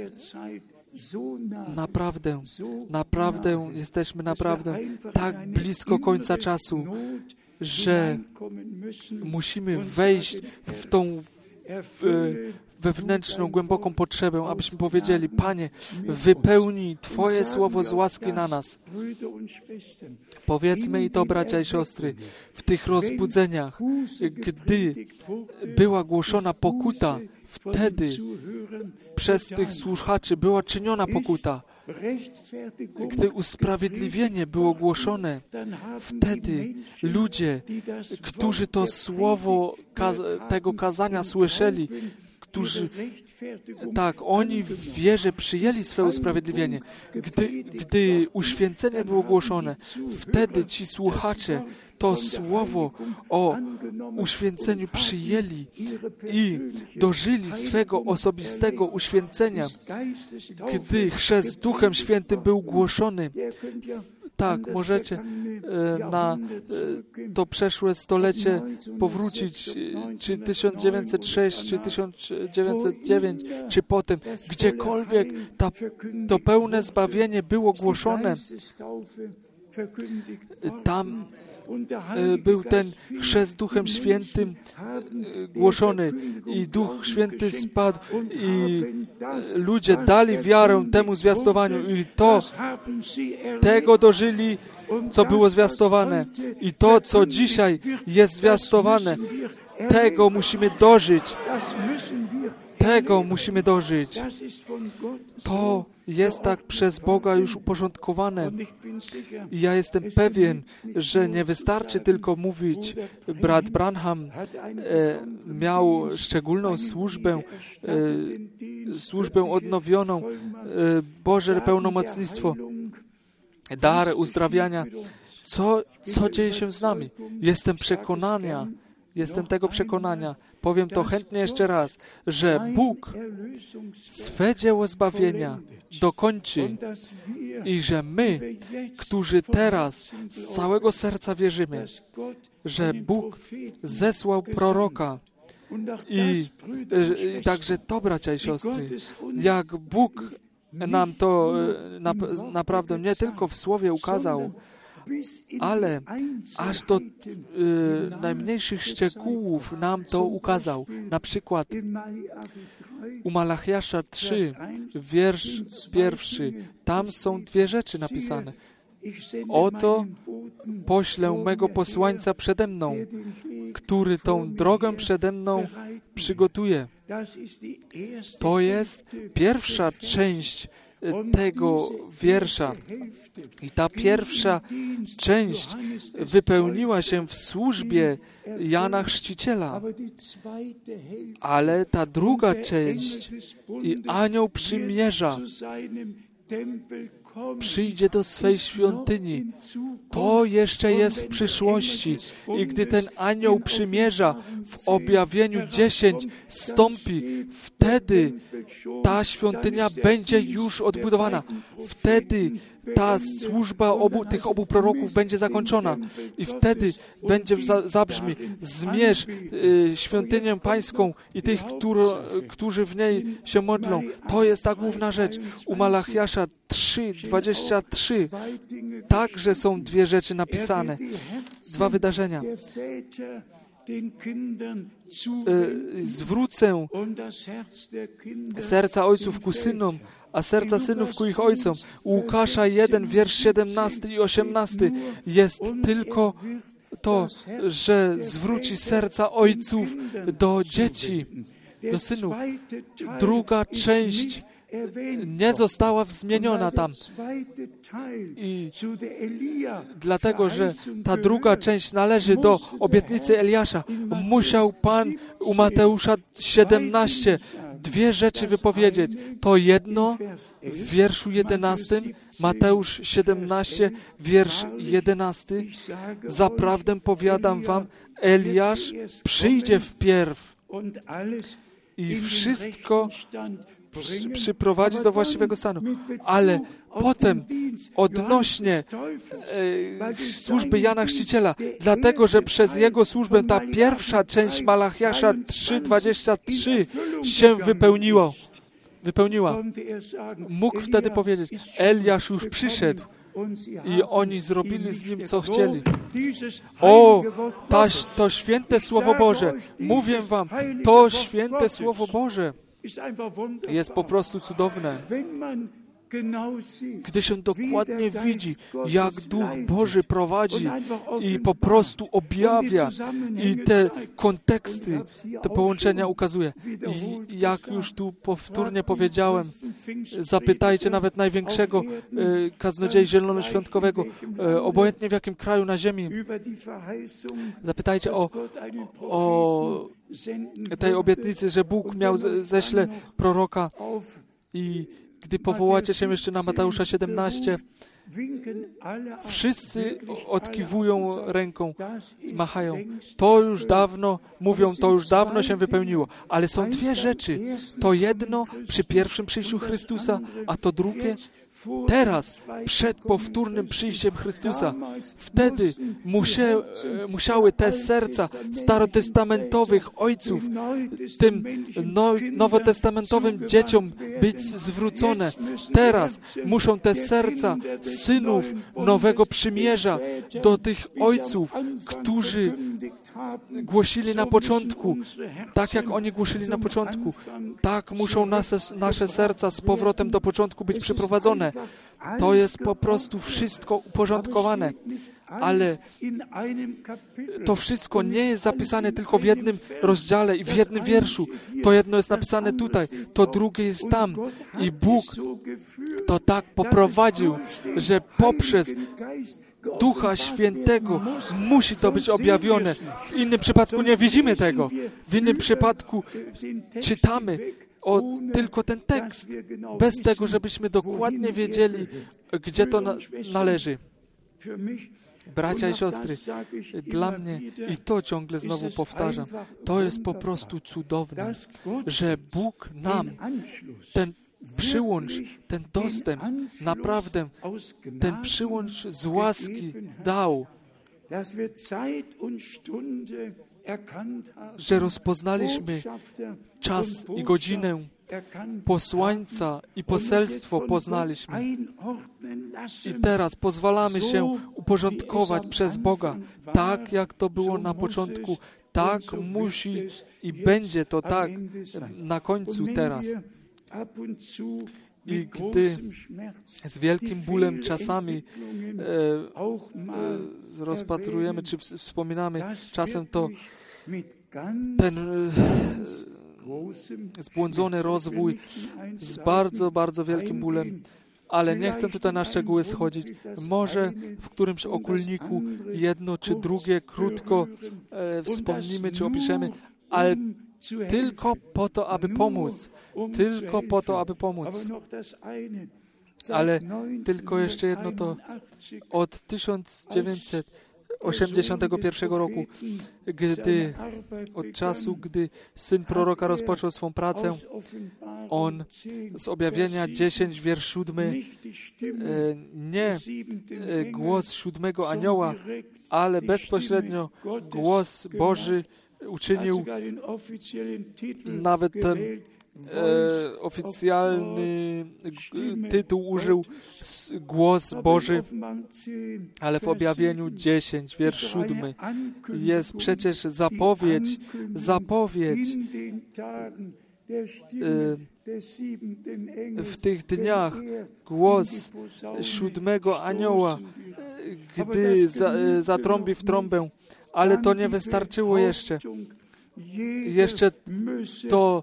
naprawdę, naprawdę, jesteśmy naprawdę tak blisko końca czasu, że musimy wejść w tą w, wewnętrzną, głęboką potrzebę, abyśmy powiedzieli, Panie, wypełnij Twoje słowo z łaski na nas. Powiedzmy i to, bracia i siostry, w tych rozbudzeniach, gdy była głoszona pokuta, wtedy przez tych słuchaczy była czyniona pokuta. Gdy usprawiedliwienie było głoszone, wtedy ludzie, którzy to słowo kaz- tego kazania słyszeli, którzy, tak, oni w wierze przyjęli swe usprawiedliwienie. Gdy, gdy uświęcenie było głoszone, wtedy ci słuchacze to słowo o uświęceniu przyjęli i dożyli swego osobistego uświęcenia. Gdy chrzest Duchem Świętym był głoszony, tak, możecie e, na e, to przeszłe stolecie powrócić, czy tysiąc dziewięćset sześć, czy tysiąc dziewięćset dziewięć, czy potem, gdziekolwiek ta, to pełne zbawienie było głoszone, tam e, był ten chrzest Duchem Świętym e, głoszony i Duch Święty spadł i ludzie dali wiarę temu zwiastowaniu i to tego dożyli, co było zwiastowane. I to, co dzisiaj jest zwiastowane, tego musimy dożyć. Tego musimy dożyć. To jest tak przez Boga już uporządkowane. I ja jestem pewien, że nie wystarczy tylko mówić, brat Branham e, miał szczególną służbę, e, służbę odnowioną, e, Boże pełnomocnictwo, dar uzdrawiania. Co, co dzieje się z nami? Jestem przekonania, Jestem tego przekonania, powiem to chętnie jeszcze raz, że Bóg swe dzieło zbawienia dokończy i że my, którzy teraz z całego serca wierzymy, że Bóg zesłał proroka i, i także to, bracia i siostry, jak Bóg nam to na, naprawdę nie tylko w Słowie ukazał, ale aż do y, najmniejszych szczegółów nam to ukazał. Na przykład u Malachiasza trzy, wiersz pierwszy, tam są dwie rzeczy napisane. Oto poślę mego posłańca przede mną, który tą drogę przede mną przygotuje. To jest pierwsza część tego wiersza. I ta pierwsza część wypełniła się w służbie Jana Chrzciciela, ale ta druga część i anioł przymierza przyjdzie do swej świątyni. To jeszcze jest w przyszłości. I gdy ten anioł przymierza w objawieniu dziesięć stąpi, wtedy ta świątynia będzie już odbudowana. Wtedy ta służba obu, tych obu proroków będzie zakończona. I wtedy będzie za, zabrzmi: zmierz y, świątynię pańską i tych, którzy, którzy w niej się modlą. To jest ta główna rzecz. U Malachiasza trzy, dwadzieścia trzy także są dwie rzeczy napisane. Dwa wydarzenia. Y, zwrócę serca ojców ku synom, a serca synów ku ich ojcom. U Łukasza jeden, wiersz siedemnasty i osiemnasty jest tylko to, że zwróci serca ojców do dzieci, do synów. Druga część nie została zmieniona tam. I dlatego, że ta druga część należy do obietnicy Eliasza, musiał Pan u Mateusza siedemnaście dwie rzeczy wypowiedzieć. To jedno w wierszu jedenastym, Mateusz siedemnaście, wiersz jedenasty. Zaprawdę powiadam wam, Eliasz przyjdzie wpierw i wszystko przy, przyprowadzi do właściwego stanu. Ale potem odnośnie e, służby Jana Chrzciciela, dlatego, że przez jego służbę ta pierwsza część Malachiasza trzy, dwadzieścia trzy się wypełniła. wypełniła. Mógł wtedy powiedzieć: Eliasz już przyszedł i oni zrobili z nim, co chcieli. O, ta, to święte Słowo Boże, mówię wam, to święte Słowo Boże jest po prostu cudowne. Gdy się dokładnie widzi, jak Duch Boży prowadzi i po prostu objawia i te konteksty, te połączenia ukazuje. I jak już tu powtórnie powiedziałem, zapytajcie nawet największego e, kaznodziei zielonoświątkowego, e, obojętnie w jakim kraju na ziemi, zapytajcie o, o tej obietnicy, że Bóg miał ześle proroka. I gdy powołacie się jeszcze na Mateusza siedemnaście, wszyscy odkiwują ręką, machają. To już dawno, mówią, to już dawno się wypełniło. Ale są dwie rzeczy. To jedno przy pierwszym przyjściu Chrystusa, a to drugie teraz, przed powtórnym przyjściem Chrystusa. Wtedy musie, musiały te serca starotestamentowych ojców tym no, nowotestamentowym dzieciom być zwrócone. Teraz muszą te serca synów nowego przymierza do tych ojców, którzy głosili na początku, tak jak oni głosili na początku. Tak muszą nasze, nasze serca z powrotem do początku być przyprowadzone. To jest po prostu wszystko uporządkowane. Ale to wszystko nie jest zapisane tylko w jednym rozdziale i w jednym wierszu. To jedno jest napisane tutaj, to drugie jest tam. I Bóg to tak poprowadził, że poprzez Ducha Świętego musi to być objawione. W innym przypadku nie widzimy tego. W innym przypadku czytamy o, tylko ten tekst, bez tego, żebyśmy dokładnie wiedzieli, gdzie to na, należy. Bracia i siostry, dla mnie, i to ciągle znowu powtarzam, to jest po prostu cudowne, że Bóg nam ten przyłącz, ten dostęp, naprawdę ten przyłącz z łaski dał, że rozpoznaliśmy czas i godzinę, posłańca i poselstwo poznaliśmy. I teraz pozwalamy się uporządkować przez Boga, tak jak to było na początku, tak musi i będzie to tak na końcu teraz. I gdy z wielkim bólem czasami e, e, rozpatrujemy, czy wspominamy czasem to ten e, zbłądzony rozwój z bardzo, bardzo wielkim bólem, ale nie chcę tutaj na szczegóły schodzić. Może w którymś okulniku jedno czy drugie krótko e, wspomnimy czy opiszemy, ale tylko po to, aby pomóc. Tylko po to, aby pomóc. Ale tylko jeszcze jedno to od tysiąc dziewięćset osiemdziesiątego pierwszego roku, gdy od czasu, gdy syn proroka rozpoczął swą pracę, on z objawienia dziesięć, wiersz siódmy, nie głos siódmego anioła, ale bezpośrednio głos Boży uczynił nawet ten e, oficjalny tytuł użył głos Boży, ale w objawieniu dziesięć, wiersz siódmy jest przecież zapowiedź, zapowiedź e, w tych dniach głos siódmego anioła, gdy za, zatrąbi w trąbę, ale to nie wystarczyło jeszcze. Jeszcze to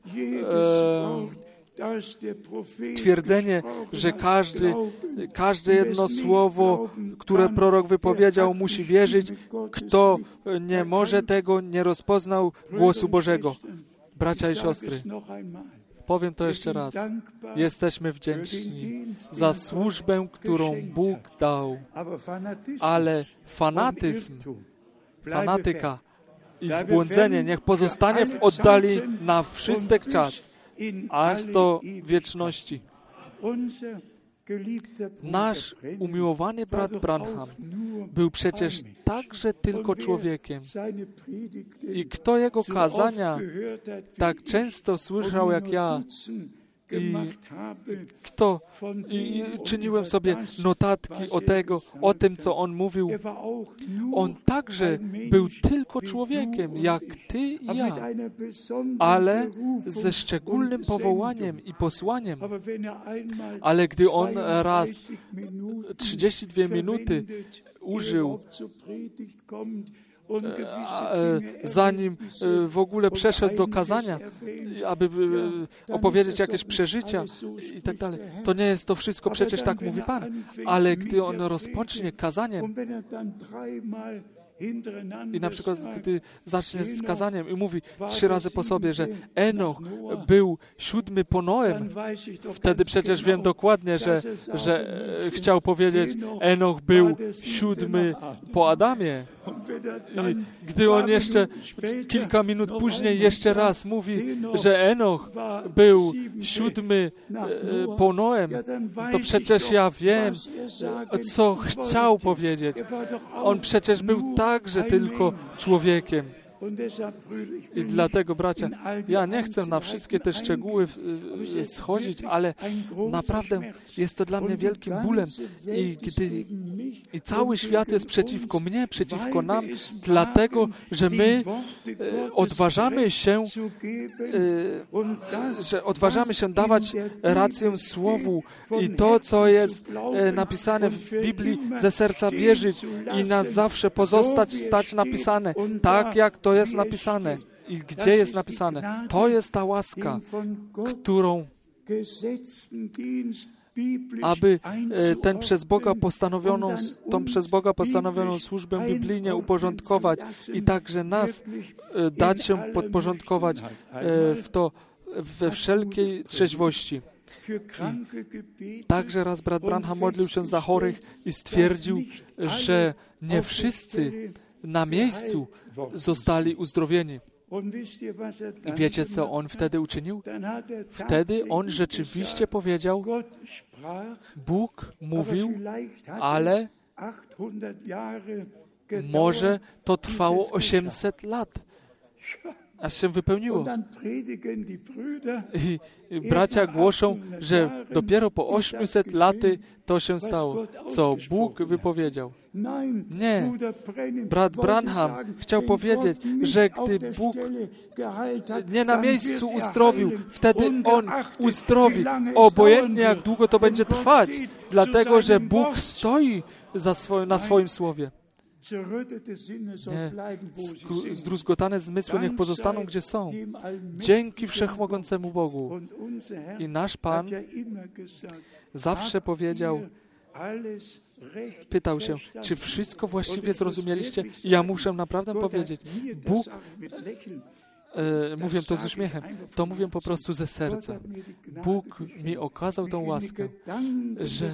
e, twierdzenie, że każdy, każde jedno słowo, które prorok wypowiedział, musi wierzyć. Kto nie może tego, nie rozpoznał głosu Bożego. Bracia i siostry, powiem to jeszcze raz. Jesteśmy wdzięczni za służbę, którą Bóg dał, ale fanatyzm, fanatyka i zbłądzenie niech pozostanie w oddali na wszystek czas, aż do wieczności. Nasz umiłowany brat Branham był przecież także tylko człowiekiem. I kto jego kazania tak często słyszał jak ja, i kto i czyniłem sobie notatki o tego, o tym, co on mówił. On także był tylko człowiekiem, jak ty i ja, ale ze szczególnym powołaniem i posłaniem. Ale gdy on raz trzydzieści dwie minuty użył, zanim w ogóle przeszedł do kazania, aby opowiedzieć jakieś przeżycia i tak dalej. To nie jest to wszystko, przecież tak mówi Pan. Ale gdy on rozpocznie kazanie i na przykład gdy zacznie z kazaniem i mówi trzy razy po sobie, że Enoch był siódmy po Noem, wtedy przecież wiem dokładnie, że, że chciał powiedzieć, Enoch był siódmy po Adamie. I gdy on jeszcze kilka minut później jeszcze raz mówi, że Enoch był siódmy po Noem, to przecież ja wiem, co chciał powiedzieć. On przecież był także tylko człowiekiem. I dlatego, bracia, ja nie chcę na wszystkie te szczegóły schodzić, ale naprawdę jest to dla mnie wielkim bólem. I, gdy, i cały świat jest przeciwko mnie, przeciwko nam, dlatego, że my odważamy się, że odważamy się dawać rację Słowu i to, co jest napisane w Biblii, ze serca wierzyć i na zawsze pozostać, stać napisane, tak jak to jest napisane. I gdzie jest napisane? To jest ta łaska, którą, aby ten przez Boga postanowioną, tą przez Boga postanowioną służbę biblijnie uporządkować i także nas dać się podporządkować w to we wszelkiej trzeźwości. I także raz brat Branham modlił się za chorych i stwierdził, że nie wszyscy na miejscu zostali uzdrowieni. I wiecie, co on wtedy uczynił? Wtedy on rzeczywiście powiedział, Bóg mówił, ale może to trwało osiemset lat, aż się wypełniło. I bracia głoszą, że dopiero po osiemset laty to się stało, co Bóg wypowiedział. Nie. Brat Branham chciał powiedzieć, że gdy Bóg nie na miejscu uzdrowił, wtedy On uzdrowi, obojętnie jak długo to będzie trwać, dlatego, że Bóg stoi za swoim, na swoim słowie. Nie. Zdruzgotane zmysły niech pozostaną, gdzie są. Dzięki Wszechmogącemu Bogu. I nasz Pan zawsze powiedział, pytał się, czy wszystko właściwie zrozumieliście? I ja muszę naprawdę powiedzieć, Bóg, e, mówię to z uśmiechem, to mówię po prostu ze serca. Bóg mi okazał tą łaskę, że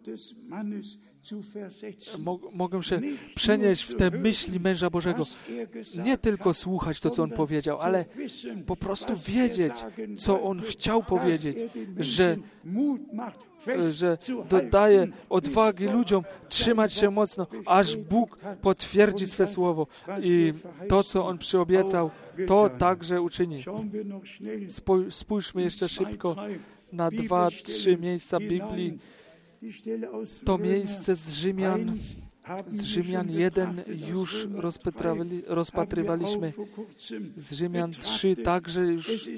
mo- mogę się przenieść w te myśli męża Bożego. Nie tylko słuchać to, co On powiedział, ale po prostu wiedzieć, co On chciał powiedzieć, że że dodaje odwagi ludziom trzymać się mocno, aż Bóg potwierdzi swe słowo. I to, co On przyobiecał, to także uczyni. Spój- spójrzmy jeszcze szybko na dwa, trzy miejsca Biblii. To miejsce z Rzymian, z Rzymian jeden już rozpatrywali, rozpatrywaliśmy. Z Rzymian trzy także już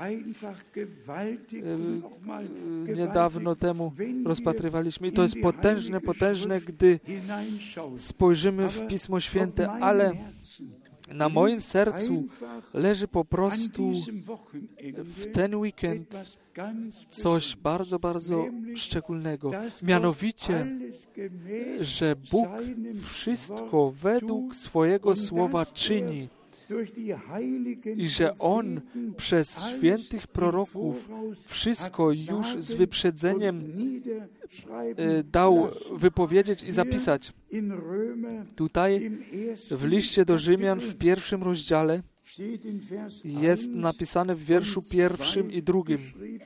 e, niedawno temu rozpatrywaliśmy. I to jest potężne, potężne, gdy spojrzymy w Pismo Święte, ale na moim sercu leży po prostu w ten weekend coś bardzo, bardzo szczególnego. Mianowicie, że Bóg wszystko według swojego słowa czyni i że On przez świętych proroków wszystko już z wyprzedzeniem dał wypowiedzieć i zapisać. Tutaj w liście do Rzymian w pierwszym rozdziale jest napisane w wierszu pierwszym i drugim.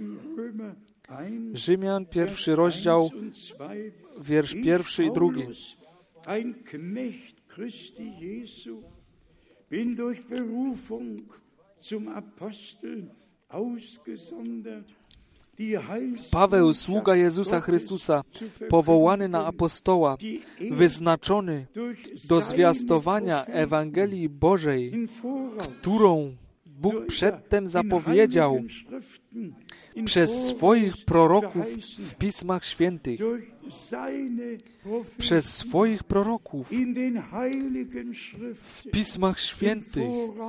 Rzymian, pierwszy rozdział, wiersz pierwszy i drugi. Ein Knecht Christi Jesu, bin durch Berufung zum Apostel ausgesondert. Paweł, sługa Jezusa Chrystusa, powołany na apostoła, wyznaczony do zwiastowania Ewangelii Bożej, którą Bóg przedtem zapowiedział przez swoich proroków w Pismach Świętych. Przez swoich proroków w Pismach Świętych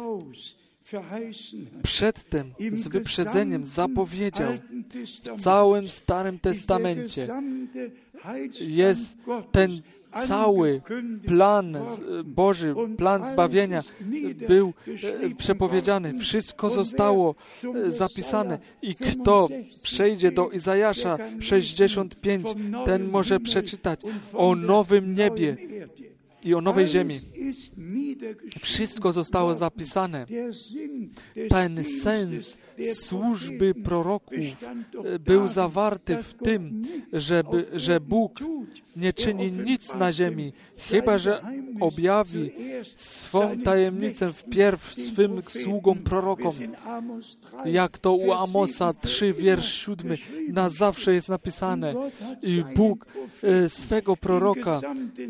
przedtem z wyprzedzeniem zapowiedział w całym Starym Testamencie. Jest ten cały plan Boży, plan zbawienia był przepowiedziany. Wszystko zostało zapisane. I kto przejdzie do Izajasza sześćdziesiąt pięć, ten może przeczytać o nowym niebie i o nowej ziemi. Wszystko zostało zapisane. Ten sens służby proroków był zawarty w tym, żeby, że Bóg nie czyni nic na ziemi, chyba że objawi swą tajemnicę wpierw swym sługom prorokom. Jak to u Amosa trzy, wiersz siódmy, na zawsze jest napisane. I Bóg e, swego proroka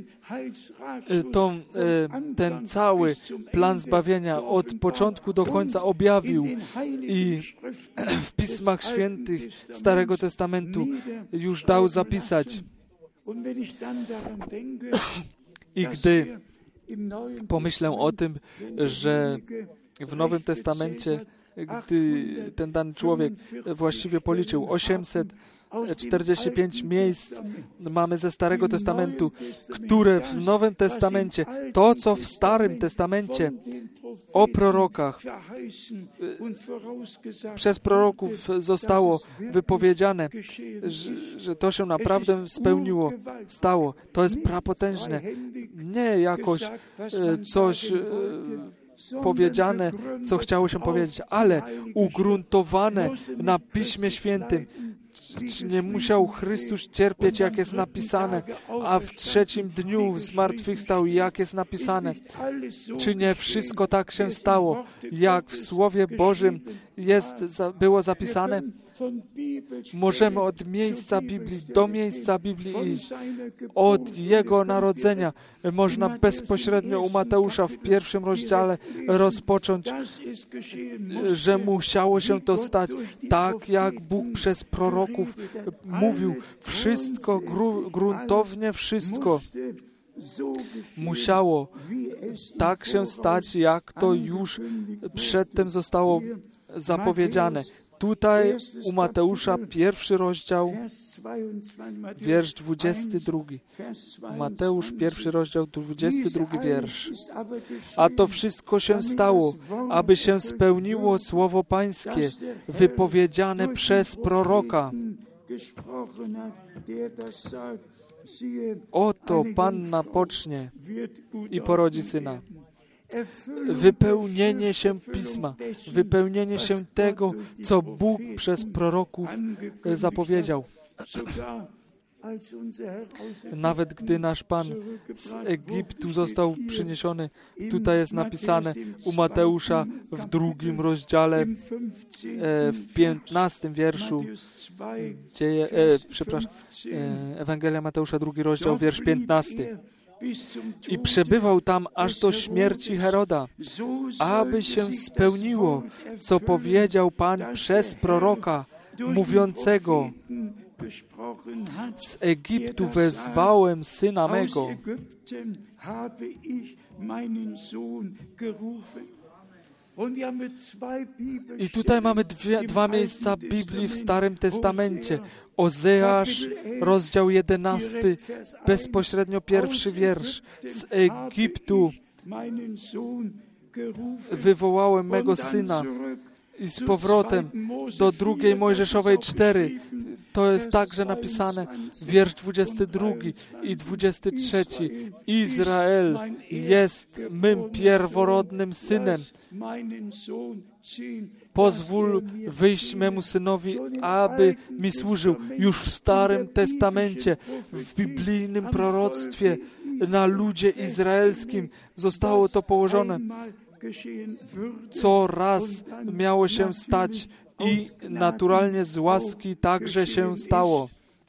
Tą, ten cały plan zbawienia od początku do końca objawił i w Pismach Świętych Starego Testamentu już dał zapisać. I gdy pomyślę o tym, że w Nowym Testamencie, gdy ten dany człowiek właściwie policzył osiemset czterdzieści pięć miejsc mamy ze Starego Testamentu, które w Nowym Testamencie, to co w Starym Testamencie o prorokach przez proroków zostało wypowiedziane, że, że to się naprawdę spełniło, stało. To jest prapotężne. Nie jakoś coś powiedziane, co chciało się powiedzieć, ale ugruntowane na Piśmie Świętym. Czy nie musiał Chrystus cierpieć, jak jest napisane, a w trzecim dniu zmartwychwstał, jak jest napisane? Czy nie wszystko tak się stało, jak w Słowie Bożym jest, było zapisane? Możemy od miejsca Biblii do miejsca Biblii iść. Od Jego narodzenia można bezpośrednio u Mateusza w pierwszym rozdziale rozpocząć, że musiało się to stać tak, jak Bóg przez proroków mówił. Wszystko, gru, gruntownie wszystko musiało tak się stać, jak to już przedtem zostało zapowiedziane. Tutaj u Mateusza pierwszy rozdział, wiersz dwudziesty drugi. Mateusz pierwszy rozdział, dwudziesty drugi wiersz. A to wszystko się stało, aby się spełniło słowo Pańskie, wypowiedziane przez proroka. Oto Panna pocznie i porodzi syna. Wypełnienie się Pisma, wypełnienie się tego, co Bóg przez proroków zapowiedział. Nawet gdy nasz Pan z Egiptu został przyniesiony, tutaj jest napisane u Mateusza w drugim rozdziale, w piętnastym wierszu, dzieje, e, przepraszam, e, Ewangelia Mateusza, drugi rozdział, wiersz piętnasty. I przebywał tam aż do śmierci Heroda, aby się spełniło, co powiedział Pan przez proroka, mówiącego: z Egiptu wezwałem syna mego. I tutaj mamy dwie, dwa miejsca Biblii w Starym Testamencie. Ozeasz, rozdział jedenasty, bezpośrednio pierwszy wiersz. Z Egiptu wywołałem mego syna. I z powrotem do drugiej Mojżeszowej cztery. To jest także napisane, wiersz dwudziesty drugi i dwudziesty trzeci. Izrael jest mym pierworodnym synem. Pozwól wyjść memu synowi, aby mi służył. Już w Starym Testamencie, w biblijnym proroctwie na ludzie izraelskim zostało to położone. Co raz miało się stać i naturalnie z łaski także się stało.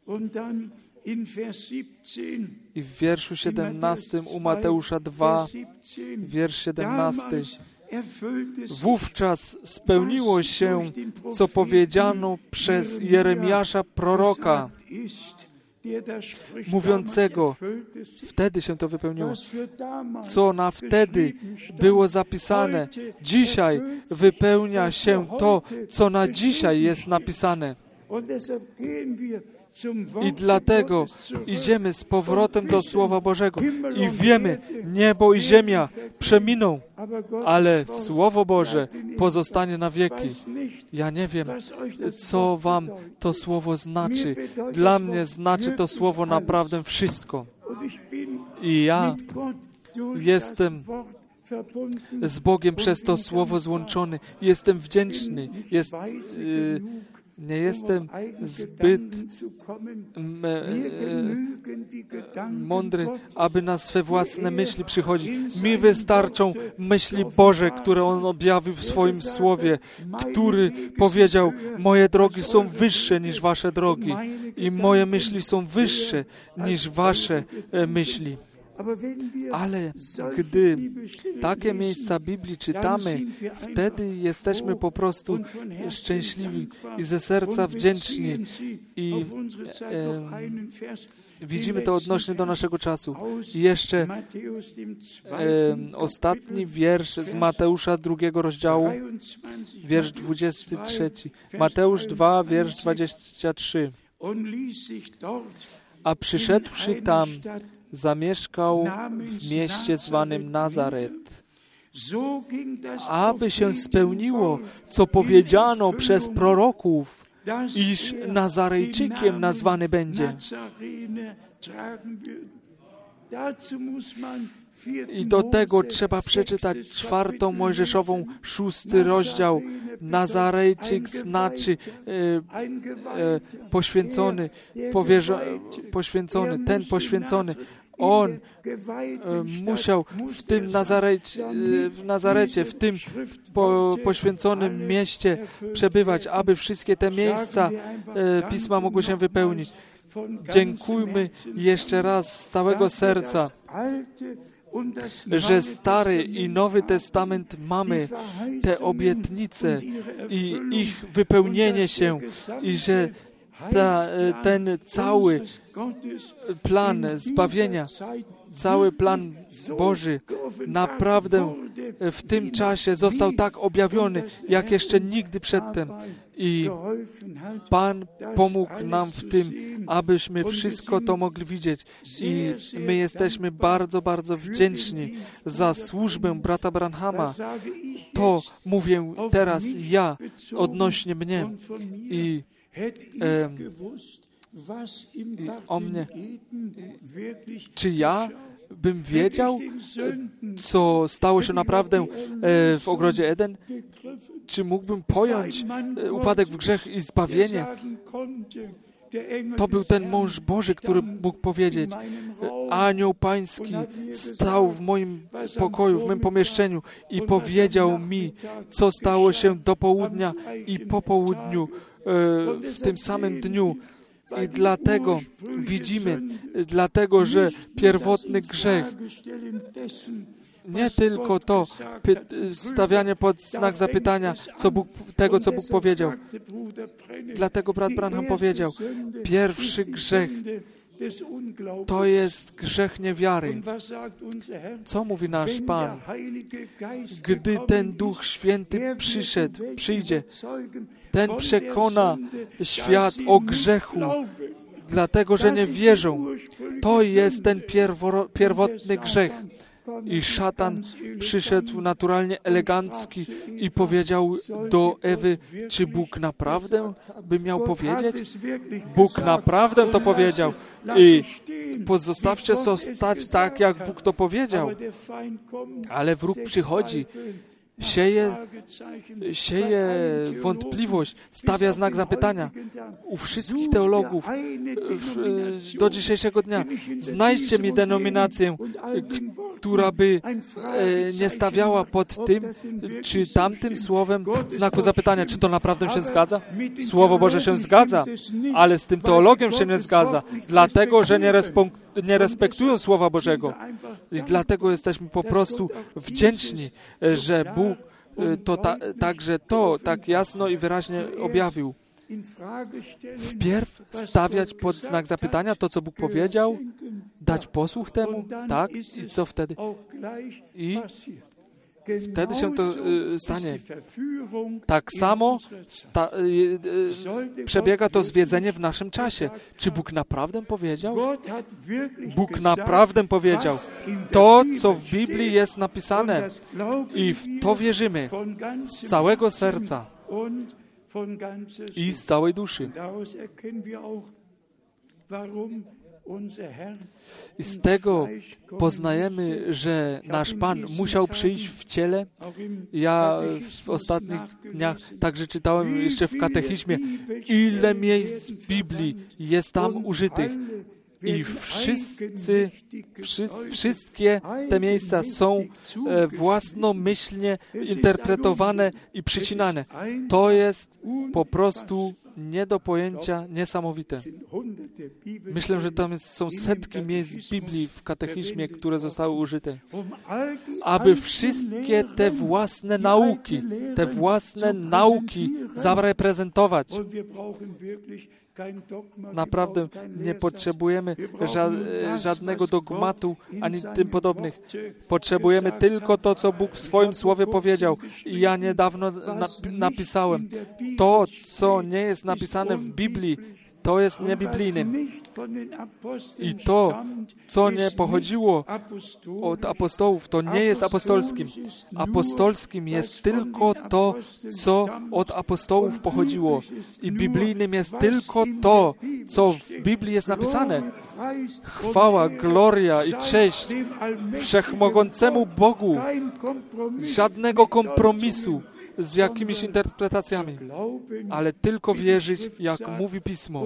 I w wierszu siedemnastym u Mateusza dwa, wiersz siedemnasty. Wówczas spełniło się, co powiedziano przez Jeremiasza proroka, mówiącego, wtedy się to wypełniło, co na wtedy było zapisane. Dzisiaj wypełnia się to, co na dzisiaj jest napisane. I dlatego idziemy z powrotem do Słowa Bożego i wiemy, niebo i ziemia przeminą, ale Słowo Boże pozostanie na wieki. Ja nie wiem, co wam to Słowo znaczy. Dla mnie znaczy to Słowo naprawdę wszystko. I ja jestem z Bogiem przez to Słowo złączony. Jestem wdzięczny. Jest, yy, nie jestem zbyt m, e, mądry, aby na swe własne myśli przychodzić. Mi wystarczą myśli Boże, które On objawił w swoim Słowie, który powiedział, moje drogi są wyższe niż wasze drogi i moje myśli są wyższe niż wasze e, myśli. Ale gdy takie miejsca Biblii czytamy, wtedy jesteśmy po prostu szczęśliwi i ze serca wdzięczni. I e, widzimy to odnośnie do naszego czasu. I jeszcze e, ostatni wiersz z Mateusza drugiego rozdziału, wiersz dwudziesty trzeci. Mateusz dwa, wiersz dwudziesty trzeci. A przyszedłszy tam, zamieszkał w mieście zwanym Nazaret, aby się spełniło, co powiedziano przez proroków, iż Nazarejczykiem nazwany będzie. I do tego trzeba przeczytać czwartą Mojżeszową, szósty rozdział. Nazarejczyk znaczy e, e, poświęcony, powierzo, poświęcony, ten poświęcony. On e, musiał w tym Nazareć, e, w Nazarecie, w tym po, poświęconym mieście przebywać, aby wszystkie te miejsca e, Pisma mogły się wypełnić. Dziękujmy jeszcze raz z całego serca, że Stary i Nowy Testament mamy te obietnice i ich wypełnienie się i że ta, ten cały plan zbawienia cały plan Boży naprawdę w tym czasie został tak objawiony, jak jeszcze nigdy przedtem. I Pan pomógł nam w tym, abyśmy wszystko to mogli widzieć. I my jesteśmy bardzo, bardzo wdzięczni za służbę brata Branhama. To mówię teraz ja odnośnie mnie. I, e, i o mnie. Czy ja bym wiedział, co stało się naprawdę e, w ogrodzie Eden? Czy mógłbym pojąć e, upadek w grzech i zbawienie? To był ten mąż Boży, który mógł powiedzieć, anioł pański stał w moim pokoju, w moim pomieszczeniu i powiedział mi, co stało się do południa i po południu, w tym samym dniu. I dlatego widzimy, dlatego, że pierwotny grzech, nie tylko to stawianie pod znak zapytania co Bóg, tego, co Bóg powiedział. Dlatego brat Branham powiedział, pierwszy grzech to jest grzech niewiary. Co mówi nasz Pan? Gdy ten Duch Święty przyszedł, przyjdzie, ten przekona świat o grzechu, dlatego, że nie wierzą. To jest ten pierworo, pierwotny grzech. I szatan przyszedł naturalnie elegancki i powiedział do Ewy, czy Bóg naprawdę by miał powiedzieć? Bóg naprawdę to powiedział. I pozostawcie to stać tak, jak Bóg to powiedział. Ale wróg przychodzi, sieje, sieje wątpliwość, stawia znak zapytania. U wszystkich teologów w, do dzisiejszego dnia znajdźcie mi denominację, która by e, nie stawiała pod tym, czy tamtym słowem znaku zapytania, czy to naprawdę się zgadza? Słowo Boże się zgadza, ale z tym teologiem się nie zgadza, dlatego, że nie, respon- nie respektują Słowa Bożego. I dlatego jesteśmy po prostu wdzięczni, że Bóg to ta, także to tak jasno i wyraźnie objawił. Wpierw stawiać pod znak zapytania to, co Bóg powiedział, dać posłuch temu, tak? I co wtedy? I wtedy się to y, stanie. Tak samo sta, y, y, przebiega to zwiedzenie w naszym czasie. Czy Bóg naprawdę powiedział? Bóg naprawdę powiedział. To, co w Biblii jest napisane i w to wierzymy z całego serca i z całej duszy. I z tego poznajemy, że nasz Pan musiał przyjść w ciele. Ja w ostatnich dniach także czytałem jeszcze w katechizmie, ile miejsc w Biblii jest tam użytych. I wszyscy, wszyscy, wszystkie te miejsca są e, własnomyślnie interpretowane i przycinane. To jest po prostu nie do pojęcia niesamowite. Myślę, że tam jest, są setki miejsc w Biblii, w katechizmie, które zostały użyte, aby wszystkie te własne nauki, te własne nauki zareprezentować. Naprawdę nie potrzebujemy ża- żadnego dogmatu ani tym podobnych. Potrzebujemy tylko to, co Bóg w swoim Słowie powiedział. I ja niedawno na- napisałem, to, co nie jest napisane w Biblii, to jest niebiblijne. I to, co nie pochodziło od apostołów, to nie jest apostolskim. Apostolskim jest tylko to, co od apostołów pochodziło. I biblijnym jest tylko to, co w Biblii jest napisane. Chwała, gloria i cześć wszechmogącemu Bogu. Żadnego kompromisu z jakimiś interpretacjami, ale tylko wierzyć, jak mówi Pismo.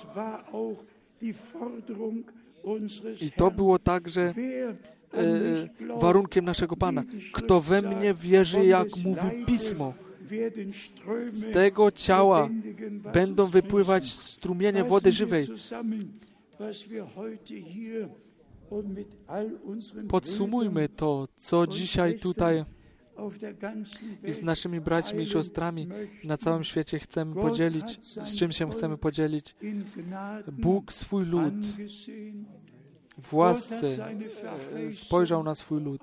I to było także e, warunkiem naszego Pana. Kto we mnie wierzy, jak mówi Pismo, z tego ciała będą wypływać strumienie wody żywej. Podsumujmy to, co dzisiaj tutaj i z naszymi braćmi i siostrami na całym świecie chcemy podzielić, z czym się chcemy podzielić. Bóg swój lud w łasce spojrzał na swój lud.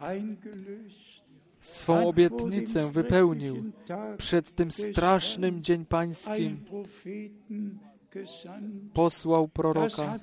Swą obietnicę wypełnił. Przed tym strasznym dzień pańskim posłał proroka.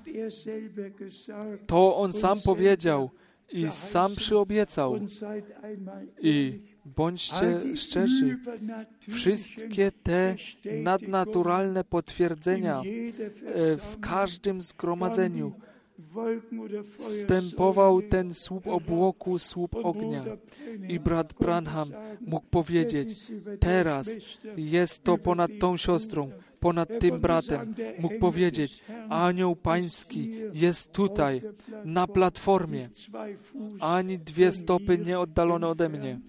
To on sam powiedział i sam przyobiecał. I bądźcie szczerzy, wszystkie te nadnaturalne potwierdzenia w każdym zgromadzeniu wstępował ten słup obłoku, słup ognia. I brat Branham mógł powiedzieć, teraz jest to ponad tą siostrą, ponad tym bratem. Mógł powiedzieć, anioł pański jest tutaj, na platformie, ani dwie stopy nie oddalone ode mnie.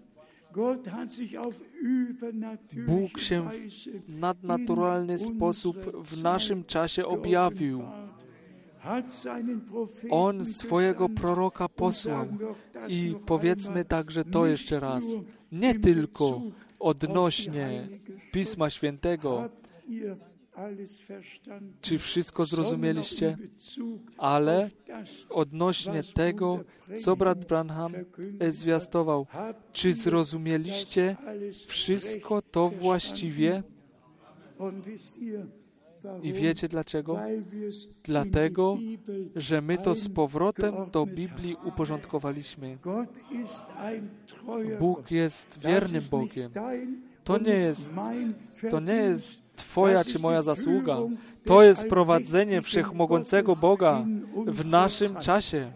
Bóg się w nadnaturalny sposób w naszym czasie objawił. On swojego proroka posłał. I powiedzmy także to jeszcze raz. Nie tylko odnośnie Pisma Świętego, czy wszystko zrozumieliście, ale odnośnie tego, co brat Branham zwiastował. Czy zrozumieliście wszystko to właściwie? I wiecie dlaczego? Dlatego, że my to z powrotem do Biblii uporządkowaliśmy. Bóg jest wiernym Bogiem. To nie jest, to nie jest Twoja czy moja zasługa. To jest prowadzenie wszechmogącego Boga w naszym czasie.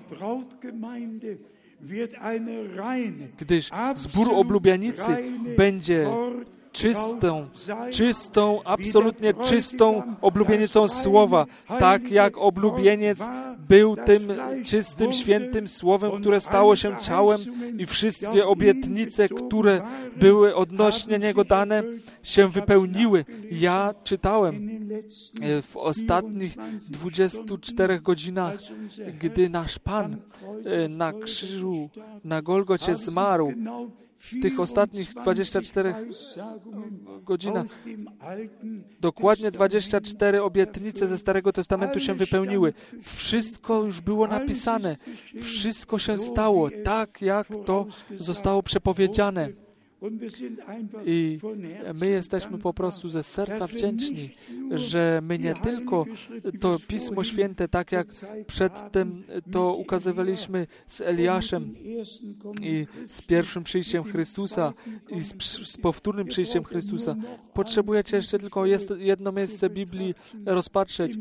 Gdyż zbór oblubienicy będzie czystą, czystą, absolutnie czystą oblubienicą Słowa, tak jak oblubieniec był tym czystym, świętym Słowem, które stało się ciałem i wszystkie obietnice, które były odnośnie Niego dane, się wypełniły. Ja czytałem w ostatnich dwudziestu czterech godzinach, gdy nasz Pan na krzyżu, na Golgocie zmarł, w tych ostatnich dwudziestu czterech godzinach dokładnie dwadzieścia cztery obietnice ze Starego Testamentu się wypełniły. Wszystko już było napisane. Wszystko się stało tak, jak to zostało przepowiedziane. I my jesteśmy po prostu ze serca wdzięczni, że my nie tylko to Pismo Święte, tak jak przedtem to ukazywaliśmy z Eliaszem i z pierwszym przyjściem Chrystusa i z, z powtórnym przyjściem Chrystusa. Potrzebujecie jeszcze tylko jedno miejsce Biblii rozpatrzeć.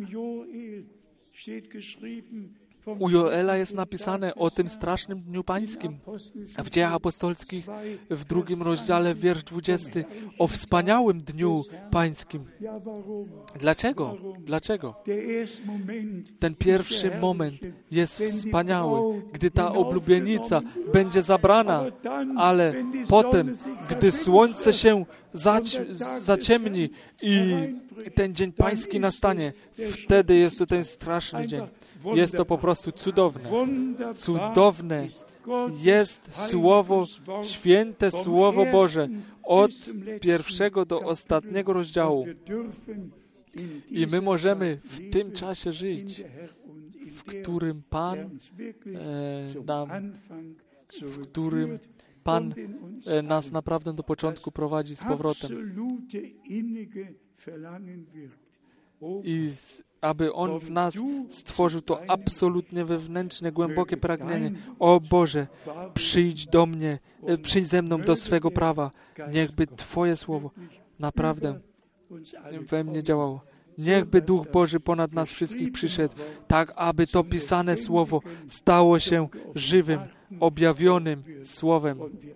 U Joela jest napisane o tym strasznym dniu pańskim. W Dziejach Apostolskich w drugim rozdziale, wiersz dwudziesty, o wspaniałym dniu pańskim. Dlaczego? Dlaczego? Ten pierwszy moment jest wspaniały, gdy ta oblubienica będzie zabrana, ale potem, gdy słońce się zaci- zaciemni i ten dzień pański nastanie, wtedy jest to ten straszny dzień. Jest to po prostu cudowne. Cudowne jest Słowo, święte Słowo Boże od pierwszego do ostatniego rozdziału. I my możemy w tym czasie żyć, w którym Pan e, nam, w którym Pan e, nas naprawdę do początku prowadzi z powrotem. I aby On w nas stworzył to absolutnie wewnętrzne, głębokie pragnienie. O Boże, przyjdź do mnie, przyjdź ze mną do swego prawa. Niechby Twoje Słowo naprawdę we mnie działało. Niechby Duch Boży ponad nas wszystkich przyszedł, tak aby to pisane Słowo stało się żywym, objawionym Słowem.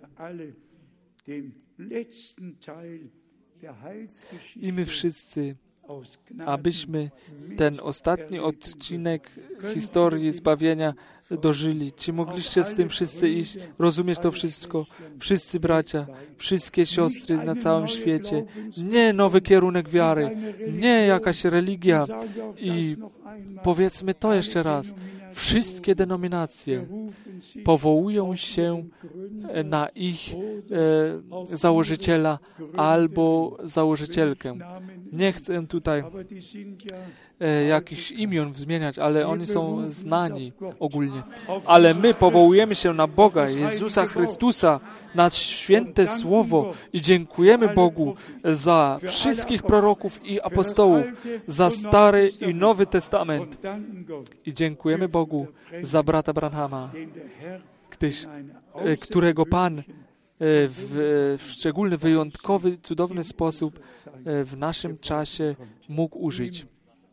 I my wszyscy, abyśmy ten ostatni odcinek historii zbawienia dożyli. Czy mogliście z tym wszyscy iść, rozumieć to wszystko? Wszyscy bracia, wszystkie siostry na całym świecie. Nie nowy kierunek wiary, nie jakaś religia. I powiedzmy to jeszcze raz. Wszystkie denominacje powołują się na ich e, założyciela albo założycielkę. Nie chcę tutaj e, jakichś imion zmieniać, ale oni są znani ogólnie. Ale my powołujemy się na Boga, Jezusa Chrystusa, na święte Słowo i dziękujemy Bogu za wszystkich proroków i apostołów, za Stary i Nowy Testament. I dziękujemy Bogu za brata Branhama, gdyż, którego Pan w, w szczególny, wyjątkowy, cudowny sposób w naszym czasie mógł użyć.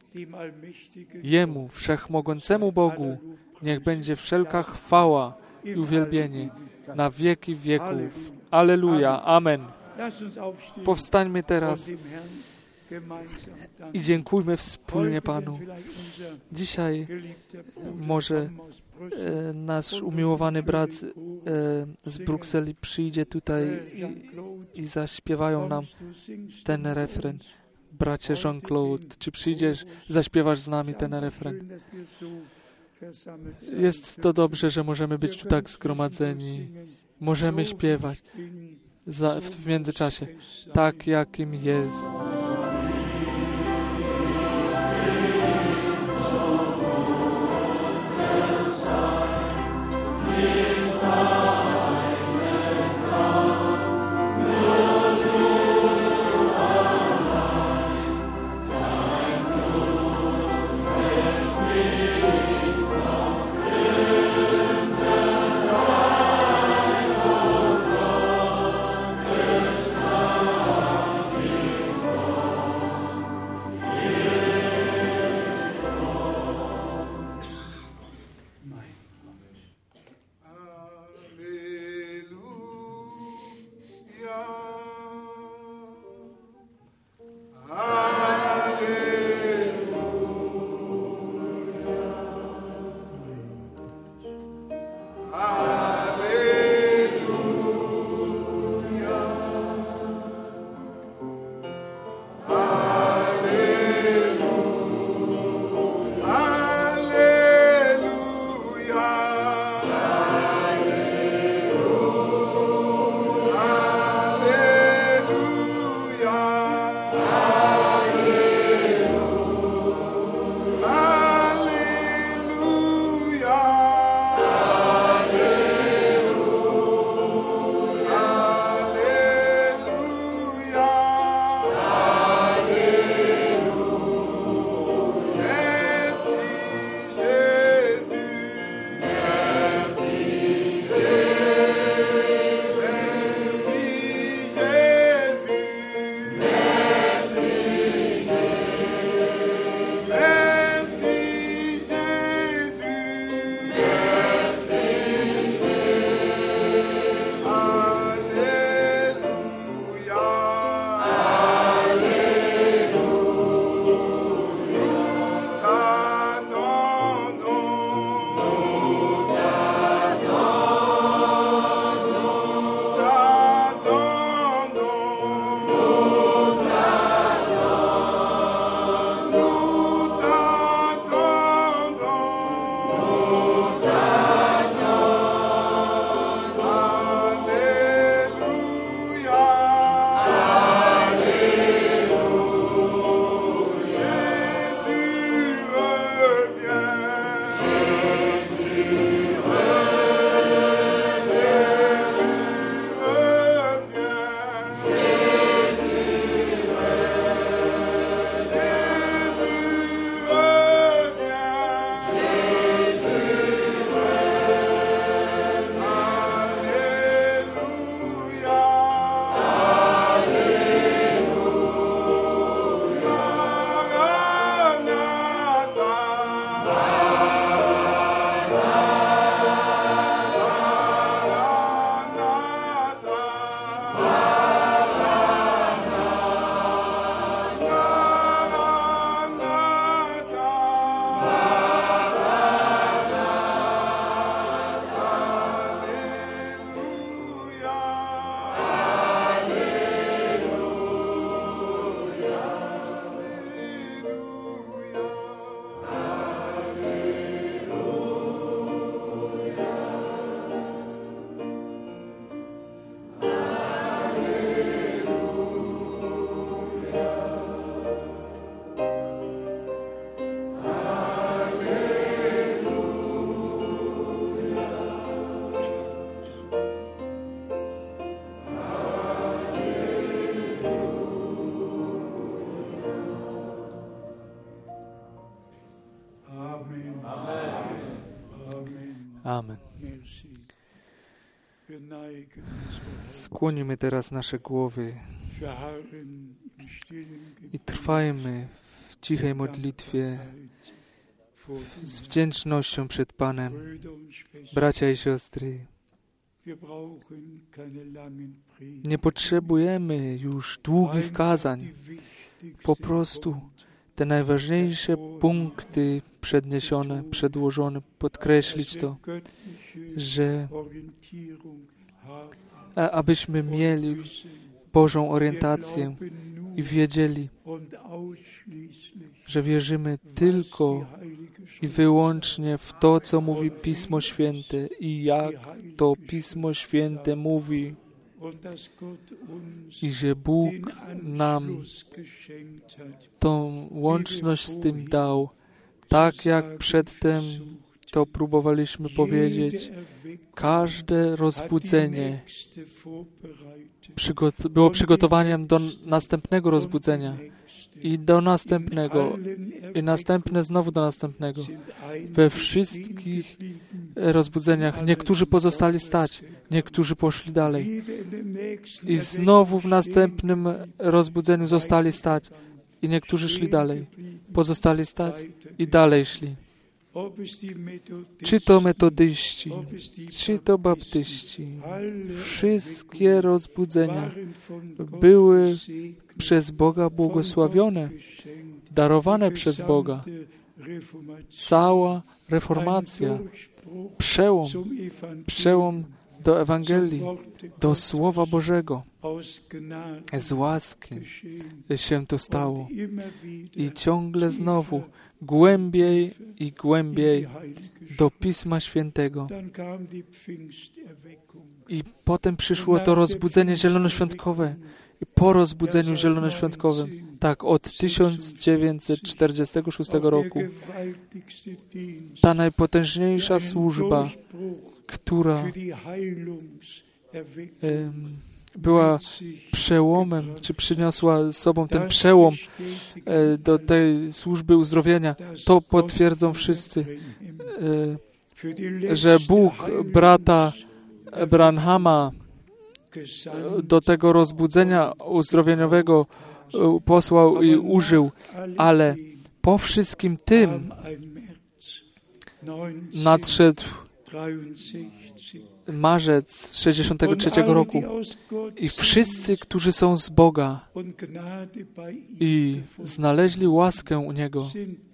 Jemu, Wszechmogącemu Bogu, niech będzie wszelka chwała i uwielbienie na wieki wieków. Alleluja. Amen. Powstańmy teraz i dziękujmy wspólnie Panu. Dzisiaj może e, nasz umiłowany brat e, z Brukseli przyjdzie tutaj i, i zaśpiewają nam ten refren. Bracie Jean-Claude, czy przyjdziesz, zaśpiewasz z nami ten refren? Jest to dobrze, że możemy być tu tak zgromadzeni. Możemy śpiewać za, w, w międzyczasie, tak jakim jest. Oh Amen. Skłonimy teraz nasze głowy i trwajmy w cichej modlitwie z wdzięcznością przed Panem. Bracia i siostry, nie potrzebujemy już długich kazań. Po prostu te najważniejsze punkty przedniesione, przedłożone, podkreślić to, że a, abyśmy mieli Bożą orientację i wiedzieli, że wierzymy tylko i wyłącznie w to, co mówi Pismo Święte i jak to Pismo Święte mówi, i że Bóg nam tą łączność z tym dał, tak jak przedtem to próbowaliśmy powiedzieć. Każde rozbudzenie przygot- było przygotowaniem do następnego rozbudzenia i do następnego i następne znowu do następnego. We wszystkich rozbudzeniach niektórzy pozostali stać, niektórzy poszli dalej i znowu w następnym rozbudzeniu zostali stać i niektórzy szli dalej, pozostali stać i dalej szli. Czy to metodyści, czy to baptyści, wszystkie rozbudzenia były przez Boga błogosławione, darowane przez Boga. Cała reformacja, przełom, przełom do Ewangelii, do Słowa Bożego. Z łaski się to stało. I ciągle znowu głębiej i głębiej do Pisma Świętego. I potem przyszło to rozbudzenie zielonoświątkowe. I po rozbudzeniu zielonoświątkowym, tak od tysiąc dziewięćset czterdziestego szóstego roku, ta najpotężniejsza służba, która um, była przełomem, czy przyniosła z sobą ten przełom e, do tej służby uzdrowienia, to potwierdzą wszyscy, e, że Bóg brata Branhama do tego rozbudzenia uzdrowieniowego posłał i użył, ale po wszystkim tym nadszedł marzec sześćdziesiątego trzeciego roku i wszyscy, którzy są z Boga i znaleźli łaskę u Niego,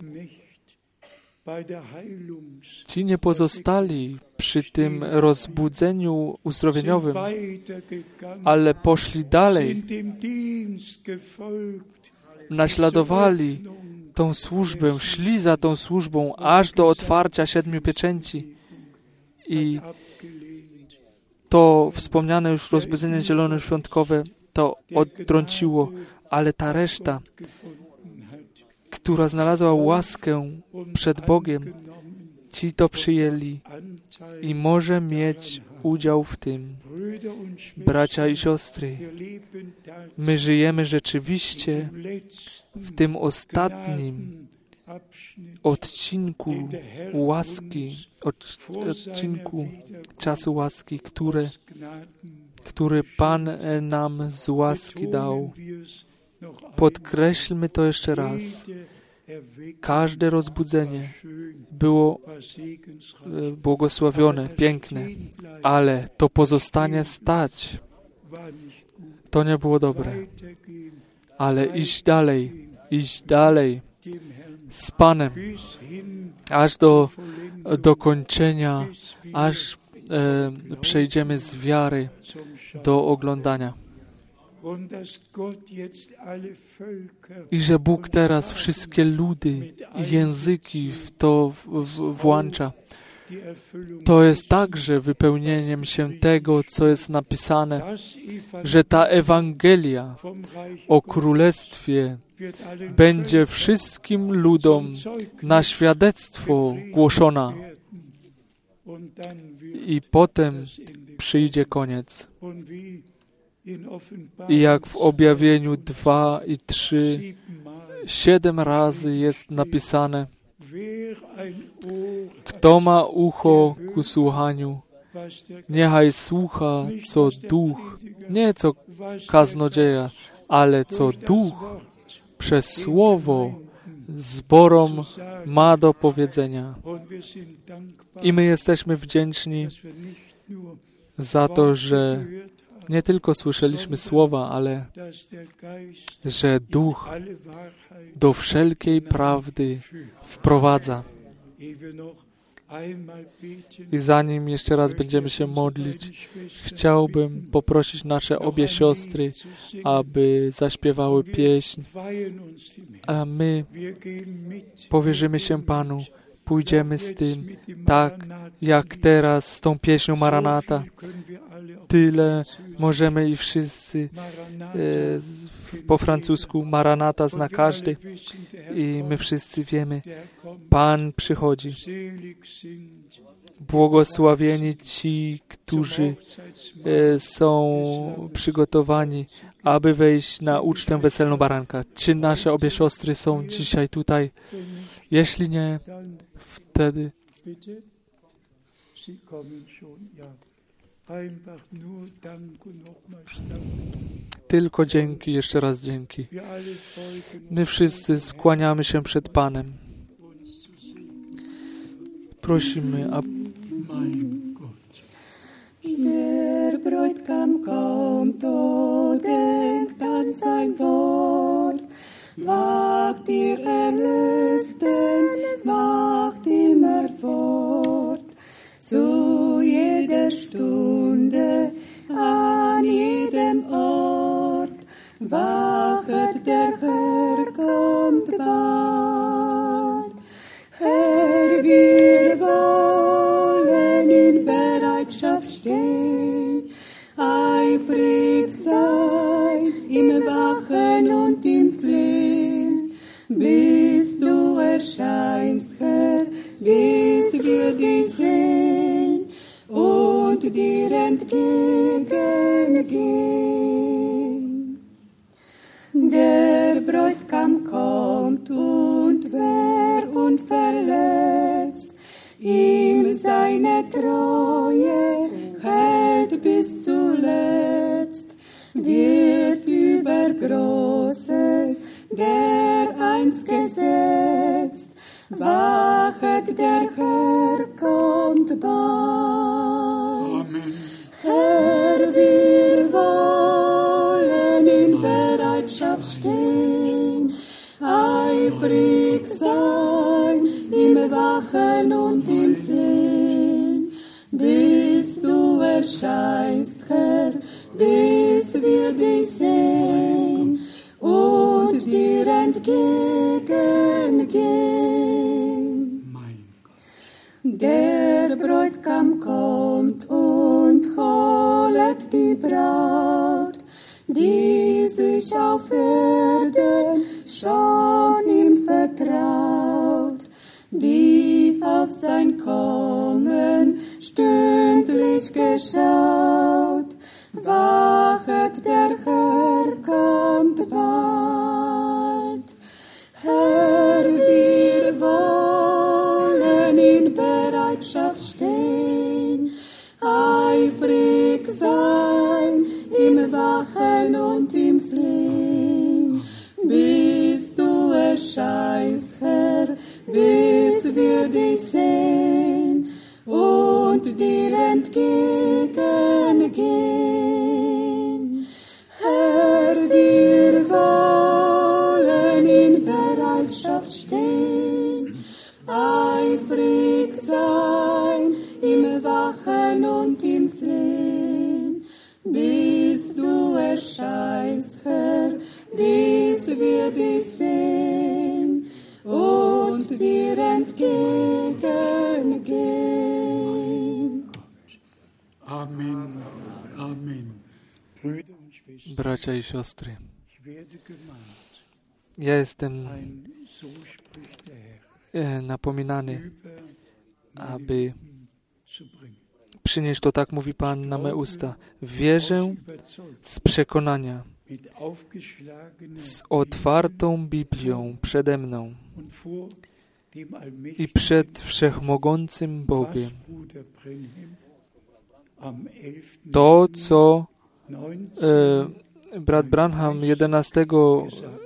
ci nie pozostali przy tym rozbudzeniu uzdrowieniowym, ale poszli dalej, naśladowali tą służbę, szli za tą służbą aż do otwarcia siedmiu pieczęci. I to wspomniane już rozbudzenie zielonoświątkowe to odtrąciło, ale ta reszta, która znalazła łaskę przed Bogiem, ci to przyjęli i może mieć udział w tym. Bracia i siostry, my żyjemy rzeczywiście w tym ostatnim odcinku łaski, od, odcinku czasu łaski, który, który Pan nam z łaski dał. Podkreślmy to jeszcze raz. Każde rozbudzenie było błogosławione, piękne, ale to pozostanie stać. To nie było dobre. Ale iść dalej, iść dalej z Panem, aż do dokończenia, aż e, przejdziemy z wiary do oglądania. I że Bóg teraz wszystkie ludy i języki w to w, w, włącza. To jest także wypełnieniem się tego, co jest napisane, że ta Ewangelia o Królestwie będzie wszystkim ludom na świadectwo głoszona. I potem przyjdzie koniec. I jak w objawieniu dwa i trzy, siedem razy jest napisane, Kto ma ucho ku słuchaniu, niechaj słucha, co duch, nie co kaznodzieja, ale co duch przez słowo zborom ma do powiedzenia. I my jesteśmy wdzięczni za to, że nie tylko słyszeliśmy słowa, ale że Duch do wszelkiej prawdy wprowadza. I zanim jeszcze raz będziemy się modlić, chciałbym poprosić nasze obie siostry, aby zaśpiewały pieśń, a my powierzymy się Panu. Pójdziemy z tym, tak jak teraz z tą pieśnią Maranata. Tyle możemy i wszyscy e, po francusku Maranata zna każdy i my wszyscy wiemy, Pan przychodzi. Błogosławieni ci, którzy e, są przygotowani, aby wejść na ucztę weselną baranka. Czy nasze obie siostry są dzisiaj tutaj? Jeśli nie, wtedy tylko dzięki, jeszcze raz dzięki. My wszyscy skłaniamy się przed Panem. Prosimy, a Der Bräutigam kommt, o denkt an sein Wort. Wacht ihr Erlösten, wacht immer fort. Zu jeder Stunde, an jedem Ort. Wachet, der Herr kommt bald. Herr, wir wollen in Bereitschaft stehen, eifrig sein, im Wachen und im Flehen, bis du erscheinst, Herr, bis wir dich sehen und dir entgegengehen. Der Bräutigam kommt und wer unverletzt ihm seine Treue hält bis zuletzt, wird über Großes dereinst gesetzt. Wachet, der Herr kommt bald. Amen. Herr, wir wollen in Bereitschaft stehen, eifrig sein, im Wachen und im Flehen, bis du erscheinst, Herr, bis wir dich sehen und dir entgegengehen. Der Bräutigam kommt und holet die Braut, die sich auf Erden schon ihm vertraut, die auf sein Kommen stündlich geschaut. Wachet, der Herr kommt bald. Herr, wir wollen in Bereitschaft stehen, eifrig sein, im Wachen und im Flehen, bis du erscheinst, Herr, bis wir dich sehen und dir entgegengehen. Herr, wir wollen in Bereitschaft stehen, eifrig sein, im Wachen und im Flehen, bis du erscheinst, Herr, bis wir dich sehen und dir entgegengehen. Amen. Amen. bracia i siostry, ja jestem e, napominany, aby przynieść to, tak mówi Pan, na me usta. Wierzę z przekonania, z otwartą Biblią przede mną i przed Wszechmogącym Bogiem. To, co e, brat Branham jedenastego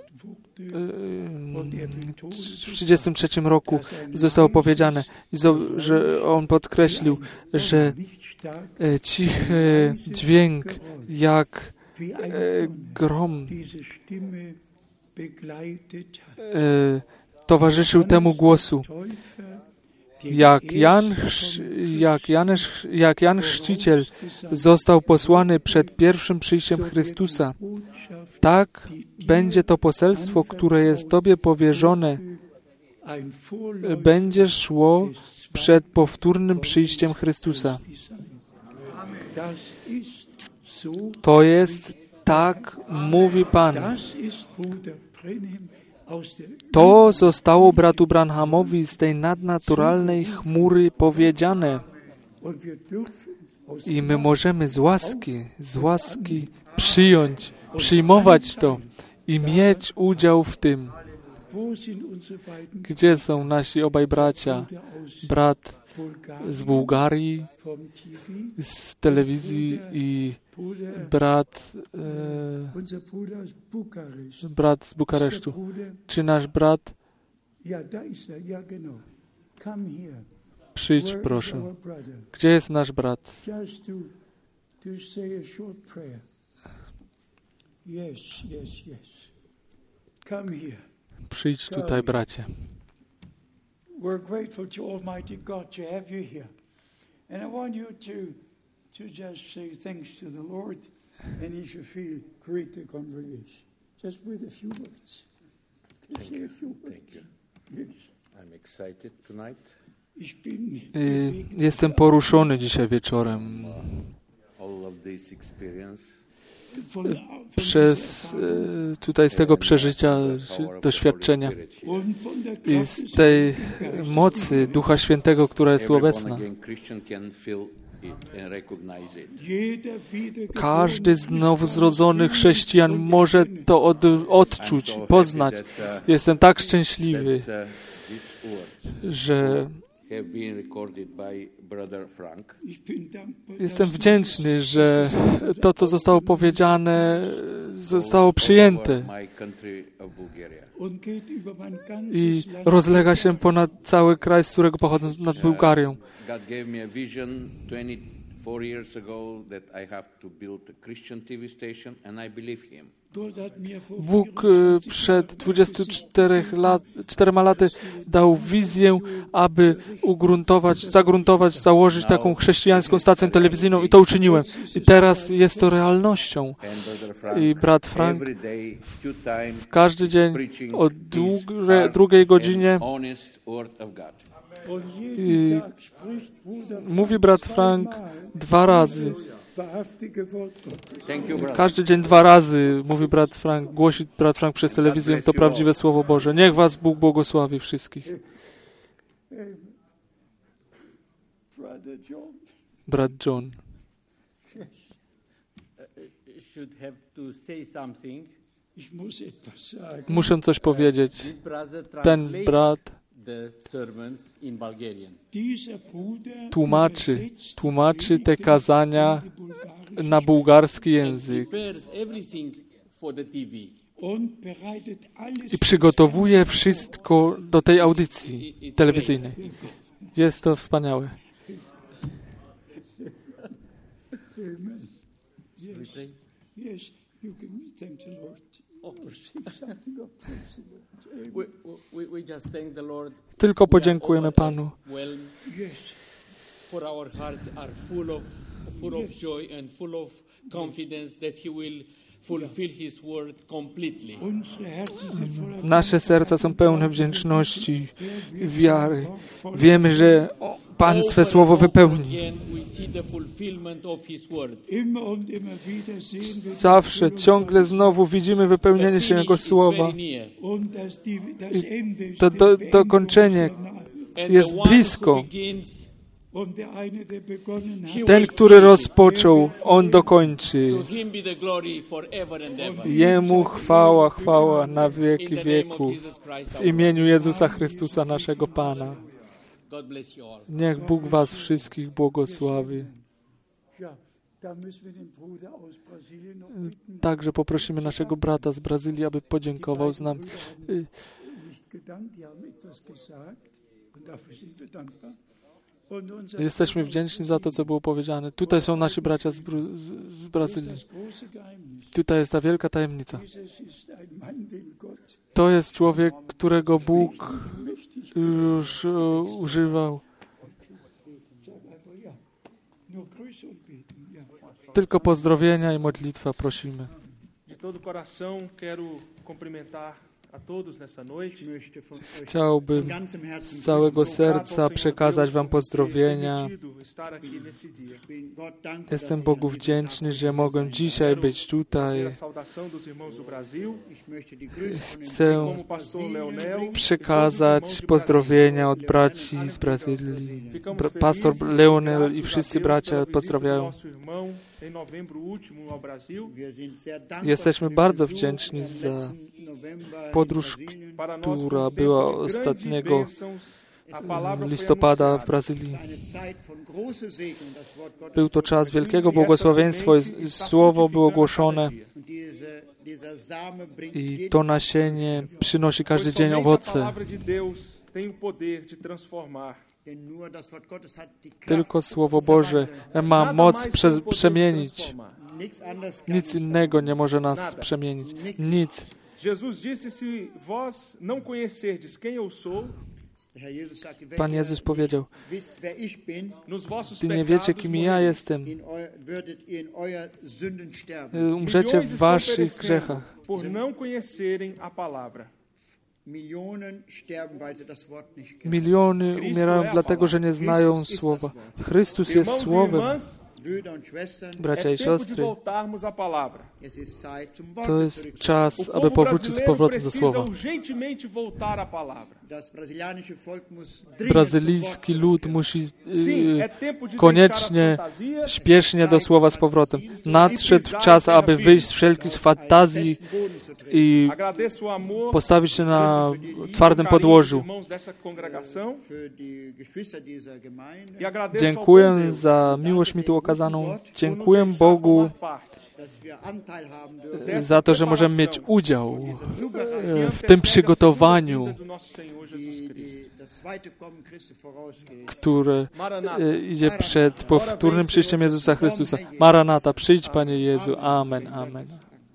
w trzydziestym trzecim roku zostało powiedziane, że on podkreślił, że cichy dźwięk jak grom towarzyszył temu głosu. Jak Jan, jak, Jan, jak Jan Chrzciciel został posłany przed pierwszym przyjściem Chrystusa, tak będzie to poselstwo, które jest Tobie powierzone, będzie szło przed powtórnym przyjściem Chrystusa. To jest, tak mówi Pan. To zostało bratu Branhamowi z tej nadnaturalnej chmury powiedziane. I my możemy z łaski, z łaski przyjąć, przyjmować to i mieć udział w tym. Gdzie są nasi obaj bracia? Brat z Bułgarii, z telewizji i brat, e, brat z Bukaresztu. Czy nasz brat? Przyjdź, proszę. Gdzie jest nasz brat? Przyjdź tutaj, bracie. We're grateful to Almighty God to have you here. And I want you to, to just say thanks to the Lord, and He should feel great the congregation. Just with a few words. Just say a few words. Thank you. Yes. I'm excited tonight. Ich bin y, jestem poruszony dzisiaj wieczorem. All of this experience. Przez tutaj z tego przeżycia, doświadczenia i z tej mocy Ducha Świętego, która jest tu obecna. Każdy znowu chrześcijan może to od, odczuć, poznać. Jestem tak szczęśliwy, że jestem wdzięczny, że to, co zostało powiedziane, zostało przyjęte i rozlega się ponad cały kraj, z którego pochodzę, nad Bułgarią. Bóg przed dwudziestymi czterema laty dał wizję, aby ugruntować, zagruntować, założyć taką chrześcijańską stację telewizyjną i to uczyniłem. I teraz jest to realnością. I brat Frank każdy dzień o długie, drugiej godzinie i mówi brat Frank dwa razy. Każdy dzień dwa razy mówi brat Frank, głosi brat Frank przez telewizję to prawdziwe Słowo Boże. Niech was Bóg błogosławi wszystkich. Brat John. Muszę coś powiedzieć. Ten brat tłumaczy, tłumaczy te kazania na bułgarski język i przygotowuje wszystko do tej audycji telewizyjnej. Jest to wspaniałe. Tylko podziękujemy Panu. Nasze serca są pełne wdzięczności, wiary. Wiemy, że Pan swe słowo wypełni. Zawsze, ciągle znowu widzimy wypełnienie się Jego słowa. I to do, dokończenie jest blisko. Ten, który rozpoczął, On dokończy. Jemu chwała, chwała na wieki wieków. W imieniu Jezusa Chrystusa, naszego Pana. Niech Bóg was wszystkich błogosławi. Także poprosimy naszego brata z Brazylii, aby podziękował z nami. Jesteśmy wdzięczni za to, co było powiedziane. Tutaj są nasi bracia z, Bru- z, z Brazylii. Tutaj jest ta wielka tajemnica. To jest człowiek, którego Bóg już uh, używał. Tylko pozdrowienia i modlitwa prosimy. De todo coração quero cumprimentar a todos nessa noite. Chciałbym z całego serca przekazać wam pozdrowienia. Jestem Bogu wdzięczny, że mogę dzisiaj być tutaj. Chcę przekazać pozdrowienia od braci z Brazylii. Bra- Pastor Leonel i wszyscy bracia pozdrawiają. Jesteśmy bardzo wdzięczni za podróż, która była ostatniego listopada w Brazylii. Był to czas wielkiego błogosławieństwa. Słowo było głoszone i to nasienie przynosi każdy dzień owoce. Tylko Słowo Boże ma moc prze- przemienić. Nic innego nie może nas przemienić. Nic. Jesus disse: se vós não conhecerdes quem eu sou, Pan Jezus powiedział, nos vossos ty nie wiecie, kim ja jestem. Umrzecie w waszych grzechach. por não conhecerem a palavra. Miliony umierają dlatego, że nie znają Słowa. Chrystus jest Słowem. Bracia i siostry, to jest czas, aby powrócić z powrotem do Słowa. Brazylijski lud musi y, koniecznie, śpiesznie do Słowa z powrotem. Nadszedł czas, aby wyjść z wszelkich fantazji i postawić się na twardym podłożu. Dziękuję za miłość mi tu okazaną. Dziękuję Bogu za to, że możemy mieć udział w tym przygotowaniu, które idzie przed powtórnym przyjściem Jezusa Chrystusa. Maranata, przyjdź Panie Jezu. Amen, amen.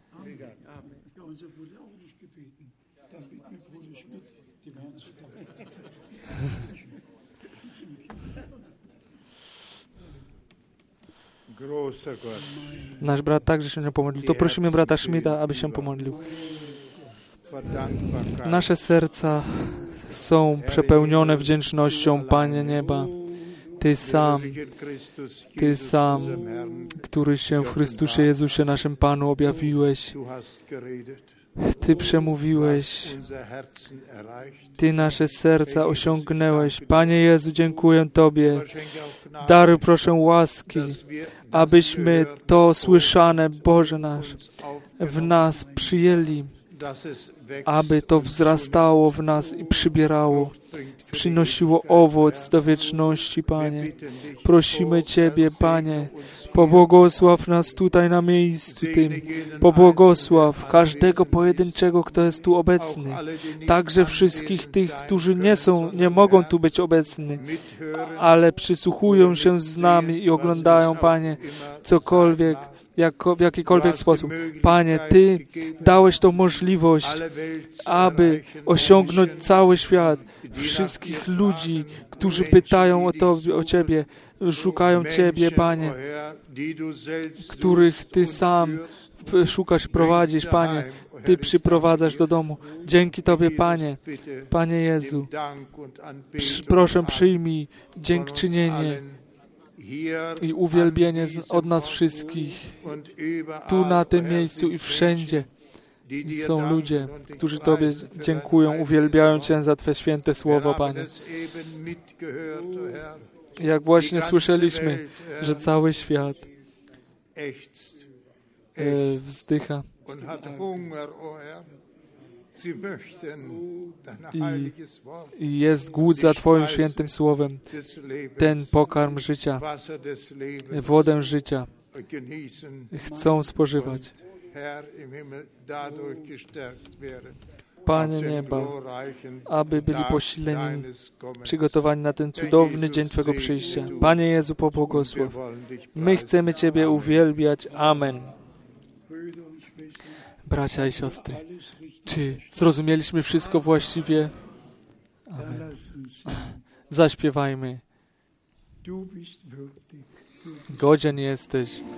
Nasz brat także się nie pomodlił. To prosimy brata Schmidta, aby się pomodlił. Nasze serca są przepełnione wdzięcznością, Panie nieba. Ty sam, Ty sam, który się w Chrystusie Jezusie, naszym Panu, objawiłeś. Ty przemówiłeś. Ty nasze serca osiągnęłeś. Panie Jezu, dziękuję Tobie. Daruj proszę łaski, abyśmy to słyszane, Boże nasz, w nas przyjęli, aby to wzrastało w nas i przybierało, przynosiło owoc do wieczności, Panie. Prosimy Ciebie, Panie, pobłogosław nas tutaj na miejscu tym. Pobłogosław każdego pojedynczego, kto jest tu obecny. Także wszystkich tych, którzy nie są, nie mogą tu być obecni, ale przysłuchują się z nami i oglądają, Panie, cokolwiek, jako, w jakikolwiek sposób. Panie, Ty dałeś tą możliwość, aby osiągnąć cały świat. Wszystkich ludzi, którzy pytają o, Tobie, o Ciebie, szukają Ciebie, Panie, których Ty sam szukasz, prowadzisz, Panie. Ty przyprowadzasz do domu. Dzięki Tobie, Panie. Panie Jezu, przy, proszę przyjmij dziękczynienie i uwielbienie od nas wszystkich. Tu na tym miejscu i wszędzie są ludzie, którzy Tobie dziękują, uwielbiają Cię za Twe święte słowo, Panie. Jak właśnie słyszeliśmy, że cały świat e, wzdycha i, i jest głód za Twoim świętym słowem, ten pokarm życia, wodę życia chcą spożywać. Panie nieba, aby byli posileni, przygotowani na ten cudowny dzień Twego przyjścia. Panie Jezu, pobłogosław. My chcemy Ciebie uwielbiać. Amen. Bracia i siostry, czy zrozumieliśmy wszystko właściwie? Amen. Zaśpiewajmy. Godzien jesteś.